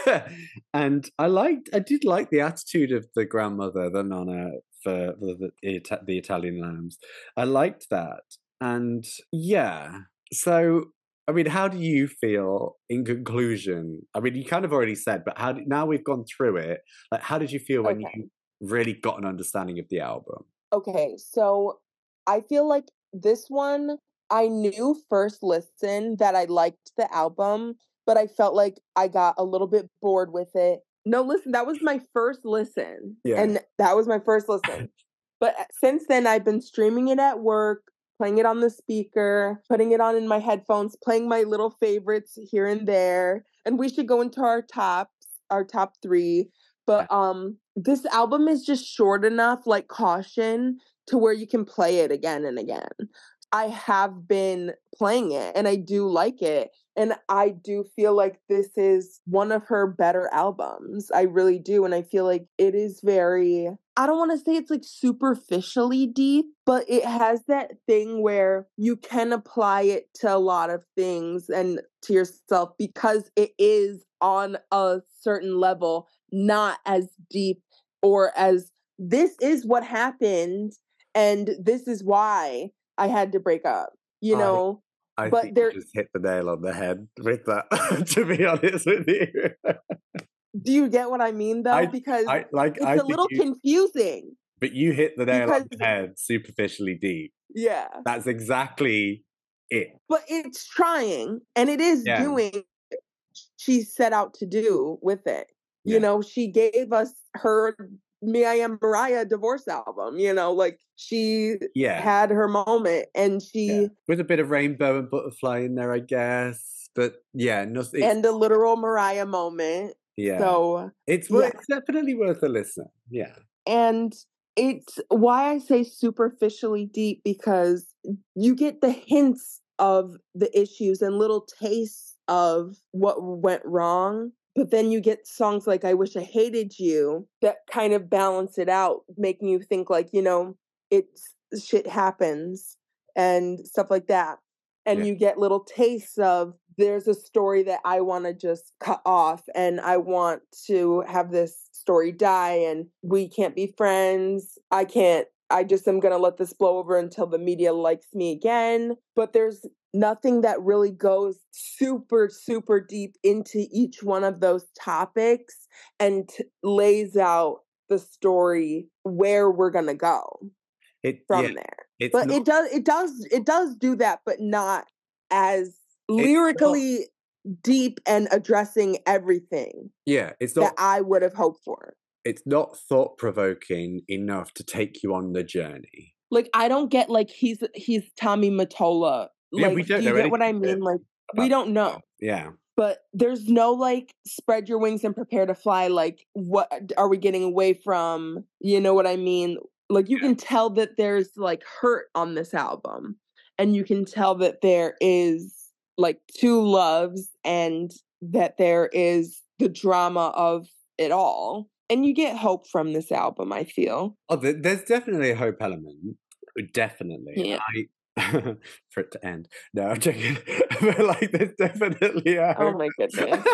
[SPEAKER 2] And I liked, I did like the attitude of the grandmother, the nonna, for the, the, the Italian lambs. I liked that. And yeah, so, I mean, how do you feel in conclusion? I mean, you kind of already said, but how, now we've gone through it, like, how did you feel when
[SPEAKER 1] Okay.
[SPEAKER 2] you really got an understanding of the album?
[SPEAKER 1] Okay, so I feel like this one, I knew first listen that I liked the album, but I felt like I got a little bit bored with it. No, listen, that was my first listen.
[SPEAKER 2] Yeah.
[SPEAKER 1] And that was my first listen. But since then, I've been streaming it at work, playing it on the speaker, putting it on in my headphones, playing my little favorites here and there. And we should go into our tops, our top three. But um, this album is just short enough, like Caution, to where you can play it again and again. I have been playing it and I do like it. And I do feel like this is one of her better albums. I really do. And I feel like it is very, I don't want to say it's like superficially deep, but it has that thing where you can apply it to a lot of things and to yourself because it is on a certain level, not as deep or as this is what happened and this is why I had to break up, you
[SPEAKER 2] I-
[SPEAKER 1] know?
[SPEAKER 2] I
[SPEAKER 1] But
[SPEAKER 2] think
[SPEAKER 1] there-
[SPEAKER 2] you just hit the nail on the head with that, to be honest with you.
[SPEAKER 1] Do you get what I mean though?
[SPEAKER 2] I-
[SPEAKER 1] Because
[SPEAKER 2] I, like,
[SPEAKER 1] it's
[SPEAKER 2] I
[SPEAKER 1] a
[SPEAKER 2] think
[SPEAKER 1] little
[SPEAKER 2] you-
[SPEAKER 1] confusing.
[SPEAKER 2] But you hit the nail on
[SPEAKER 1] Because-
[SPEAKER 2] the head superficially deep.
[SPEAKER 1] Yeah.
[SPEAKER 2] That's exactly it.
[SPEAKER 1] But it's trying and it is
[SPEAKER 2] Yeah.
[SPEAKER 1] doing what she set out to do with it. You
[SPEAKER 2] Yeah.
[SPEAKER 1] know, she gave us her Me I Am Mariah divorce album, you know, like she
[SPEAKER 2] Yeah.
[SPEAKER 1] had her moment and she
[SPEAKER 2] Yeah. With a bit of rainbow and butterfly in there, I guess. But yeah, nothing.
[SPEAKER 1] and a literal Mariah moment.
[SPEAKER 2] yeah.
[SPEAKER 1] So
[SPEAKER 2] it's, wor-
[SPEAKER 1] yeah.
[SPEAKER 2] it's definitely worth a listen. Yeah.
[SPEAKER 1] and it's why I say superficially deep because you get the hints of the issues and little tastes of what went wrong. But then you get songs like I Wish I Hated You that kind of balance it out, making you think like, you know, it's shit happens and stuff like that. And
[SPEAKER 2] Yeah.
[SPEAKER 1] you get little tastes of there's a story that I want to just cut off and I want to have this story die and we can't be friends. I can't, I just am going to let this blow over until the media likes me again. But there's nothing that really goes super, super deep into each one of those topics and t- lays out the story where we're going to go
[SPEAKER 2] It,
[SPEAKER 1] from
[SPEAKER 2] yeah,
[SPEAKER 1] there.
[SPEAKER 2] it's
[SPEAKER 1] But
[SPEAKER 2] not,
[SPEAKER 1] it does, it does, it does do that, but not as
[SPEAKER 2] not-
[SPEAKER 1] lyrically deep and addressing everything
[SPEAKER 2] yeah, it's
[SPEAKER 1] that
[SPEAKER 2] not,
[SPEAKER 1] I would have hoped for.
[SPEAKER 2] it's not thought provoking enough to take you on the journey.
[SPEAKER 1] Like, I don't get, like, he's he's Tommy Mottola.
[SPEAKER 2] Yeah,
[SPEAKER 1] Like,
[SPEAKER 2] we don't
[SPEAKER 1] do you
[SPEAKER 2] know
[SPEAKER 1] get what I
[SPEAKER 2] anything
[SPEAKER 1] mean? Like, we
[SPEAKER 2] about
[SPEAKER 1] don't know.
[SPEAKER 2] Yeah.
[SPEAKER 1] But there's no, like, spread your wings and prepare to fly, like, what are we getting away from? You know what I mean? Like, you
[SPEAKER 2] Yeah.
[SPEAKER 1] can tell that there's, like, hurt on this album. And you can tell that there is, like, two loves and that there is the drama of it all. And you get hope from this album, I feel.
[SPEAKER 2] Oh, there- there's definitely a hope element. Definitely.
[SPEAKER 1] Yeah.
[SPEAKER 2] I for it to end. No, I'm joking. But like, there's definitely a
[SPEAKER 1] Oh
[SPEAKER 2] hope.
[SPEAKER 1] my goodness.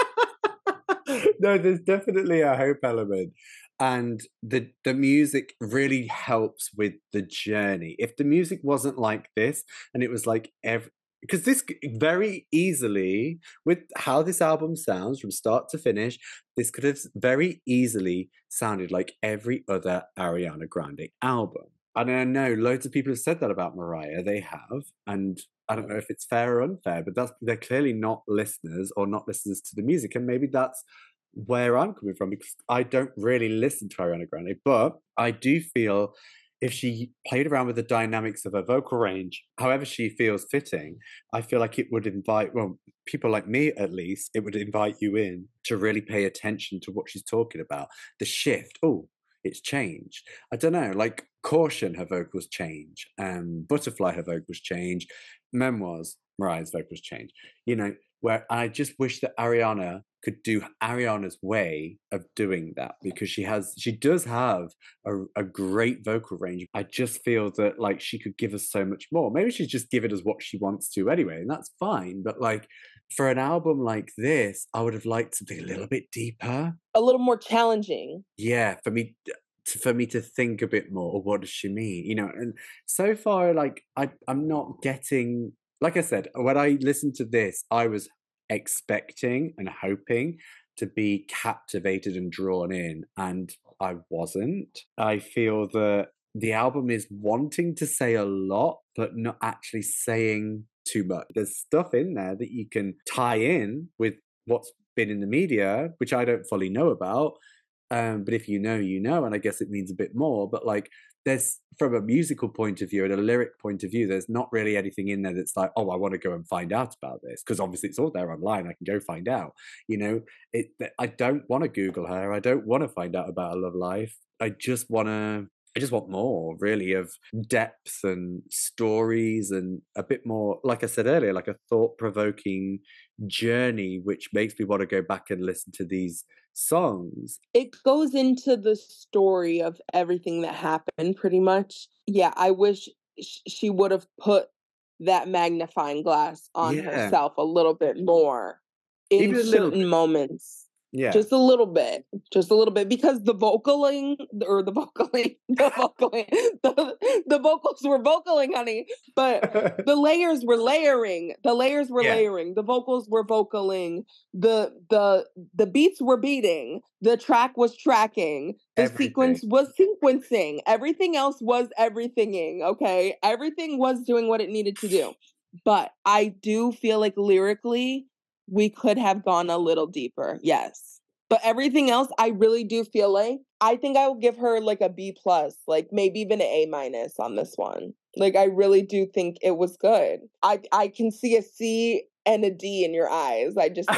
[SPEAKER 2] No, there's definitely a hope element. And the the music really helps with the journey. If the music wasn't like this and it was like every because this c- very easily, with how this album sounds from start to finish, this could have very easily sounded like every other Ariana Grande album. And I know loads of people have said that about Mariah. They have, and I don't know if it's fair or unfair, but that's they're clearly not listeners or not listeners to the music, and maybe that's where I'm coming from because I don't really listen to Ariana Grande, but I do feel if she played around with the dynamics of her vocal range, however she feels fitting, I feel like it would invite, well, people like me at least, it would invite you in to really pay attention to what she's talking about. The shift, oh, it's changed. I don't know, like Caution, her vocals change. Um, Butterfly, her vocals change. Memoirs, Mariah's vocals change. You know, where I just wish that Ariana could do Ariana's way of doing that because she has, she does have a, a great vocal range. I just feel that like she could give us so much more. Maybe she's just giving us what she wants to anyway, and that's fine. But like for an album like this, I would have liked something a little bit deeper.
[SPEAKER 1] A little more challenging.
[SPEAKER 2] Yeah, for me to, for me to think a bit more. Or what does she mean? You know, and so far, like I, I'm not getting. Like I said, when I listened to this, I was expecting and hoping to be captivated and drawn in, and I wasn't. I feel that the album is wanting to say a lot, but not actually saying too much. There's stuff in there that you can tie in with what's been in the media, which I don't fully know about. Um, but if you know, you know, and I guess it means a bit more. But like, there's from a musical point of view and a lyric point of view, there's not really anything in there that's like, oh, I want to go and find out about this because obviously it's all there online. I can go find out. You know, it. I don't want to Google her. I don't want to find out about her love life. I just want to. I just want more, really, of depth and stories and a bit more, like I said earlier, like a thought-provoking journey, which makes me want to go back and listen to these songs.
[SPEAKER 1] It goes into the story of everything that happened, pretty much. Yeah, I wish sh- she would have put that magnifying glass on
[SPEAKER 2] Yeah.
[SPEAKER 1] herself a little bit more in
[SPEAKER 2] Even a little
[SPEAKER 1] certain
[SPEAKER 2] bit.
[SPEAKER 1] moments.
[SPEAKER 2] Yeah.
[SPEAKER 1] Just a little bit, just a little bit, because the vocaling or the vocaling, the vocaling, the, the vocals were vocaling, honey, but the layers were layering. The layers were
[SPEAKER 2] Yeah.
[SPEAKER 1] layering. The vocals were vocaling. The the the beats were beating. The track was tracking. The
[SPEAKER 2] Everything.
[SPEAKER 1] sequence was sequencing. Everything else was everythinging. Okay, everything was doing what it needed to do. But I do feel like lyrically, we could have gone a little deeper, yes. But everything else, I really do feel like, I think I will give her like a B plus, like maybe even an A minus on this one. Like, I really do think it was good. I I can see a C and a D in your eyes. I just,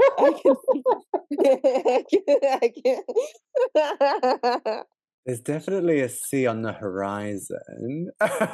[SPEAKER 1] I can see, I can, I can.
[SPEAKER 2] There's definitely a C on the horizon.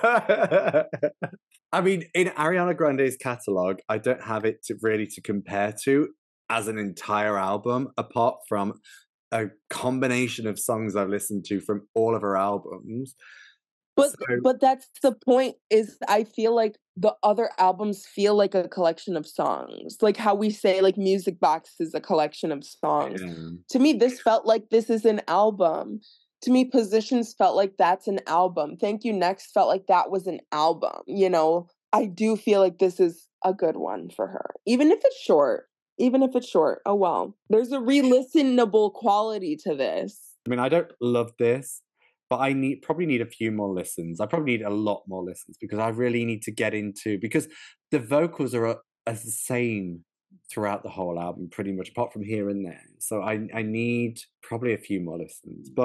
[SPEAKER 2] I mean, in Ariana Grande's catalog, I don't have it to really to compare to as an entire album, apart from a combination of songs I've listened to from all of her albums.
[SPEAKER 1] But
[SPEAKER 2] So,
[SPEAKER 1] but that's the point, is I feel like the other albums feel like a collection of songs. Like how we say like Music Box is a collection of songs.
[SPEAKER 2] yeah.
[SPEAKER 1] To me, this felt like this is an album. To me, Positions felt like that's an album. Thank You Next felt like that was an album. You know, I do feel like this is a good one for her. Even if it's short. Even if it's short. Oh, well. There's a re-listenable quality to this.
[SPEAKER 2] I mean, I don't love this, but I need probably need a few more listens. I probably need a lot more listens because I really need to get into, because the vocals are, are the same throughout the whole album, pretty much, apart from here and there. So I I need probably a few more listens. But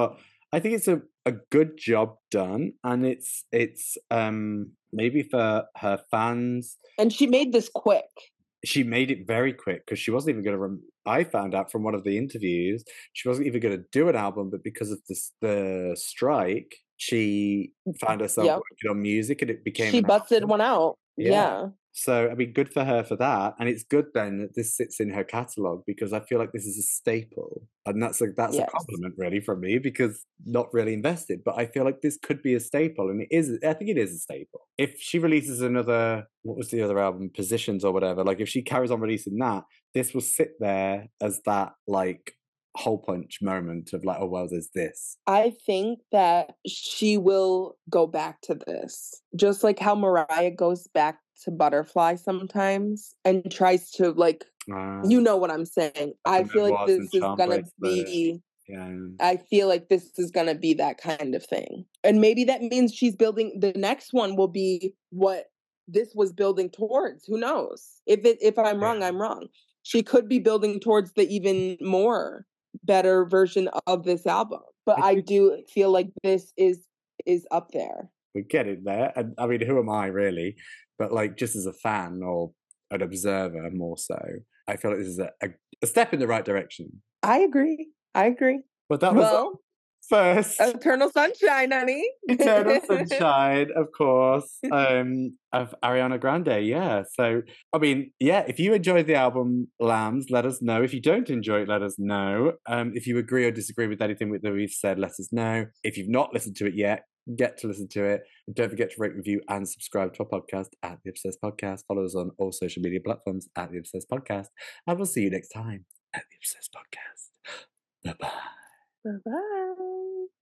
[SPEAKER 2] I think it's a, a good job done, and it's it's um maybe for her fans.
[SPEAKER 7] And she made this quick.
[SPEAKER 2] She made it very quick because she wasn't even going to. Rem- I found out from one of the interviews she wasn't even going to do an album, but because of this the strike, she found herself
[SPEAKER 7] Yep.
[SPEAKER 2] working on music, and it became.
[SPEAKER 7] She
[SPEAKER 2] an
[SPEAKER 7] busted
[SPEAKER 2] album.
[SPEAKER 7] one out.
[SPEAKER 2] Yeah.
[SPEAKER 7] Yeah.
[SPEAKER 2] So, I mean, good for her for that. And it's good then that this sits in her catalogue because I feel like this is a staple. And that's a, that's
[SPEAKER 7] Yes.
[SPEAKER 2] a compliment, really, from me because not really invested. But I feel like this could be a staple. And it is, I think it is a staple. If she releases another, what was the other album? Positions or whatever. Like, if she carries on releasing that, this will sit there as that, like, hole punch moment of like, oh, well, there's this.
[SPEAKER 7] I think that she will go back to this. Just like how Mariah goes back to Butterfly sometimes and tries to like,
[SPEAKER 2] Uh,
[SPEAKER 7] you know what I'm saying. I feel like
[SPEAKER 2] Memoirs and
[SPEAKER 7] this is
[SPEAKER 2] Charm
[SPEAKER 7] gonna
[SPEAKER 2] Bracelet.
[SPEAKER 7] be,
[SPEAKER 2] Yeah.
[SPEAKER 7] I feel like this is gonna be that kind of thing. And maybe that means she's building, the next one will be what this was building towards. Who knows? If it, if I'm wrong,
[SPEAKER 2] Yeah.
[SPEAKER 7] I'm wrong. She could be building towards the even more better version of this album. But
[SPEAKER 2] I
[SPEAKER 7] I
[SPEAKER 2] think-
[SPEAKER 7] do feel like this is is up there.
[SPEAKER 2] We get it there. And I mean, who am I really? But like, just as a fan or an observer, more so, I feel like this is a, a, a step in the right direction.
[SPEAKER 7] I agree. I agree.
[SPEAKER 2] But that was
[SPEAKER 7] Well,
[SPEAKER 2] first
[SPEAKER 7] Eternal Sunshine, honey.
[SPEAKER 2] Eternal Sunshine, of course, um, of Ariana Grande. Yeah. So, I mean, yeah, if you enjoyed the album Lambs, let us know. If you don't enjoy it, let us know. Um, if you agree or disagree with anything that we've said, let us know. If you've not listened to it yet, get to listen to it. And don't forget to rate, review, and subscribe to our podcast at The Obsessed Podcast. Follow us on all social media platforms at The Obsessed Podcast. And we'll see you next time at The Obsessed Podcast. Bye-bye.
[SPEAKER 7] Bye-bye.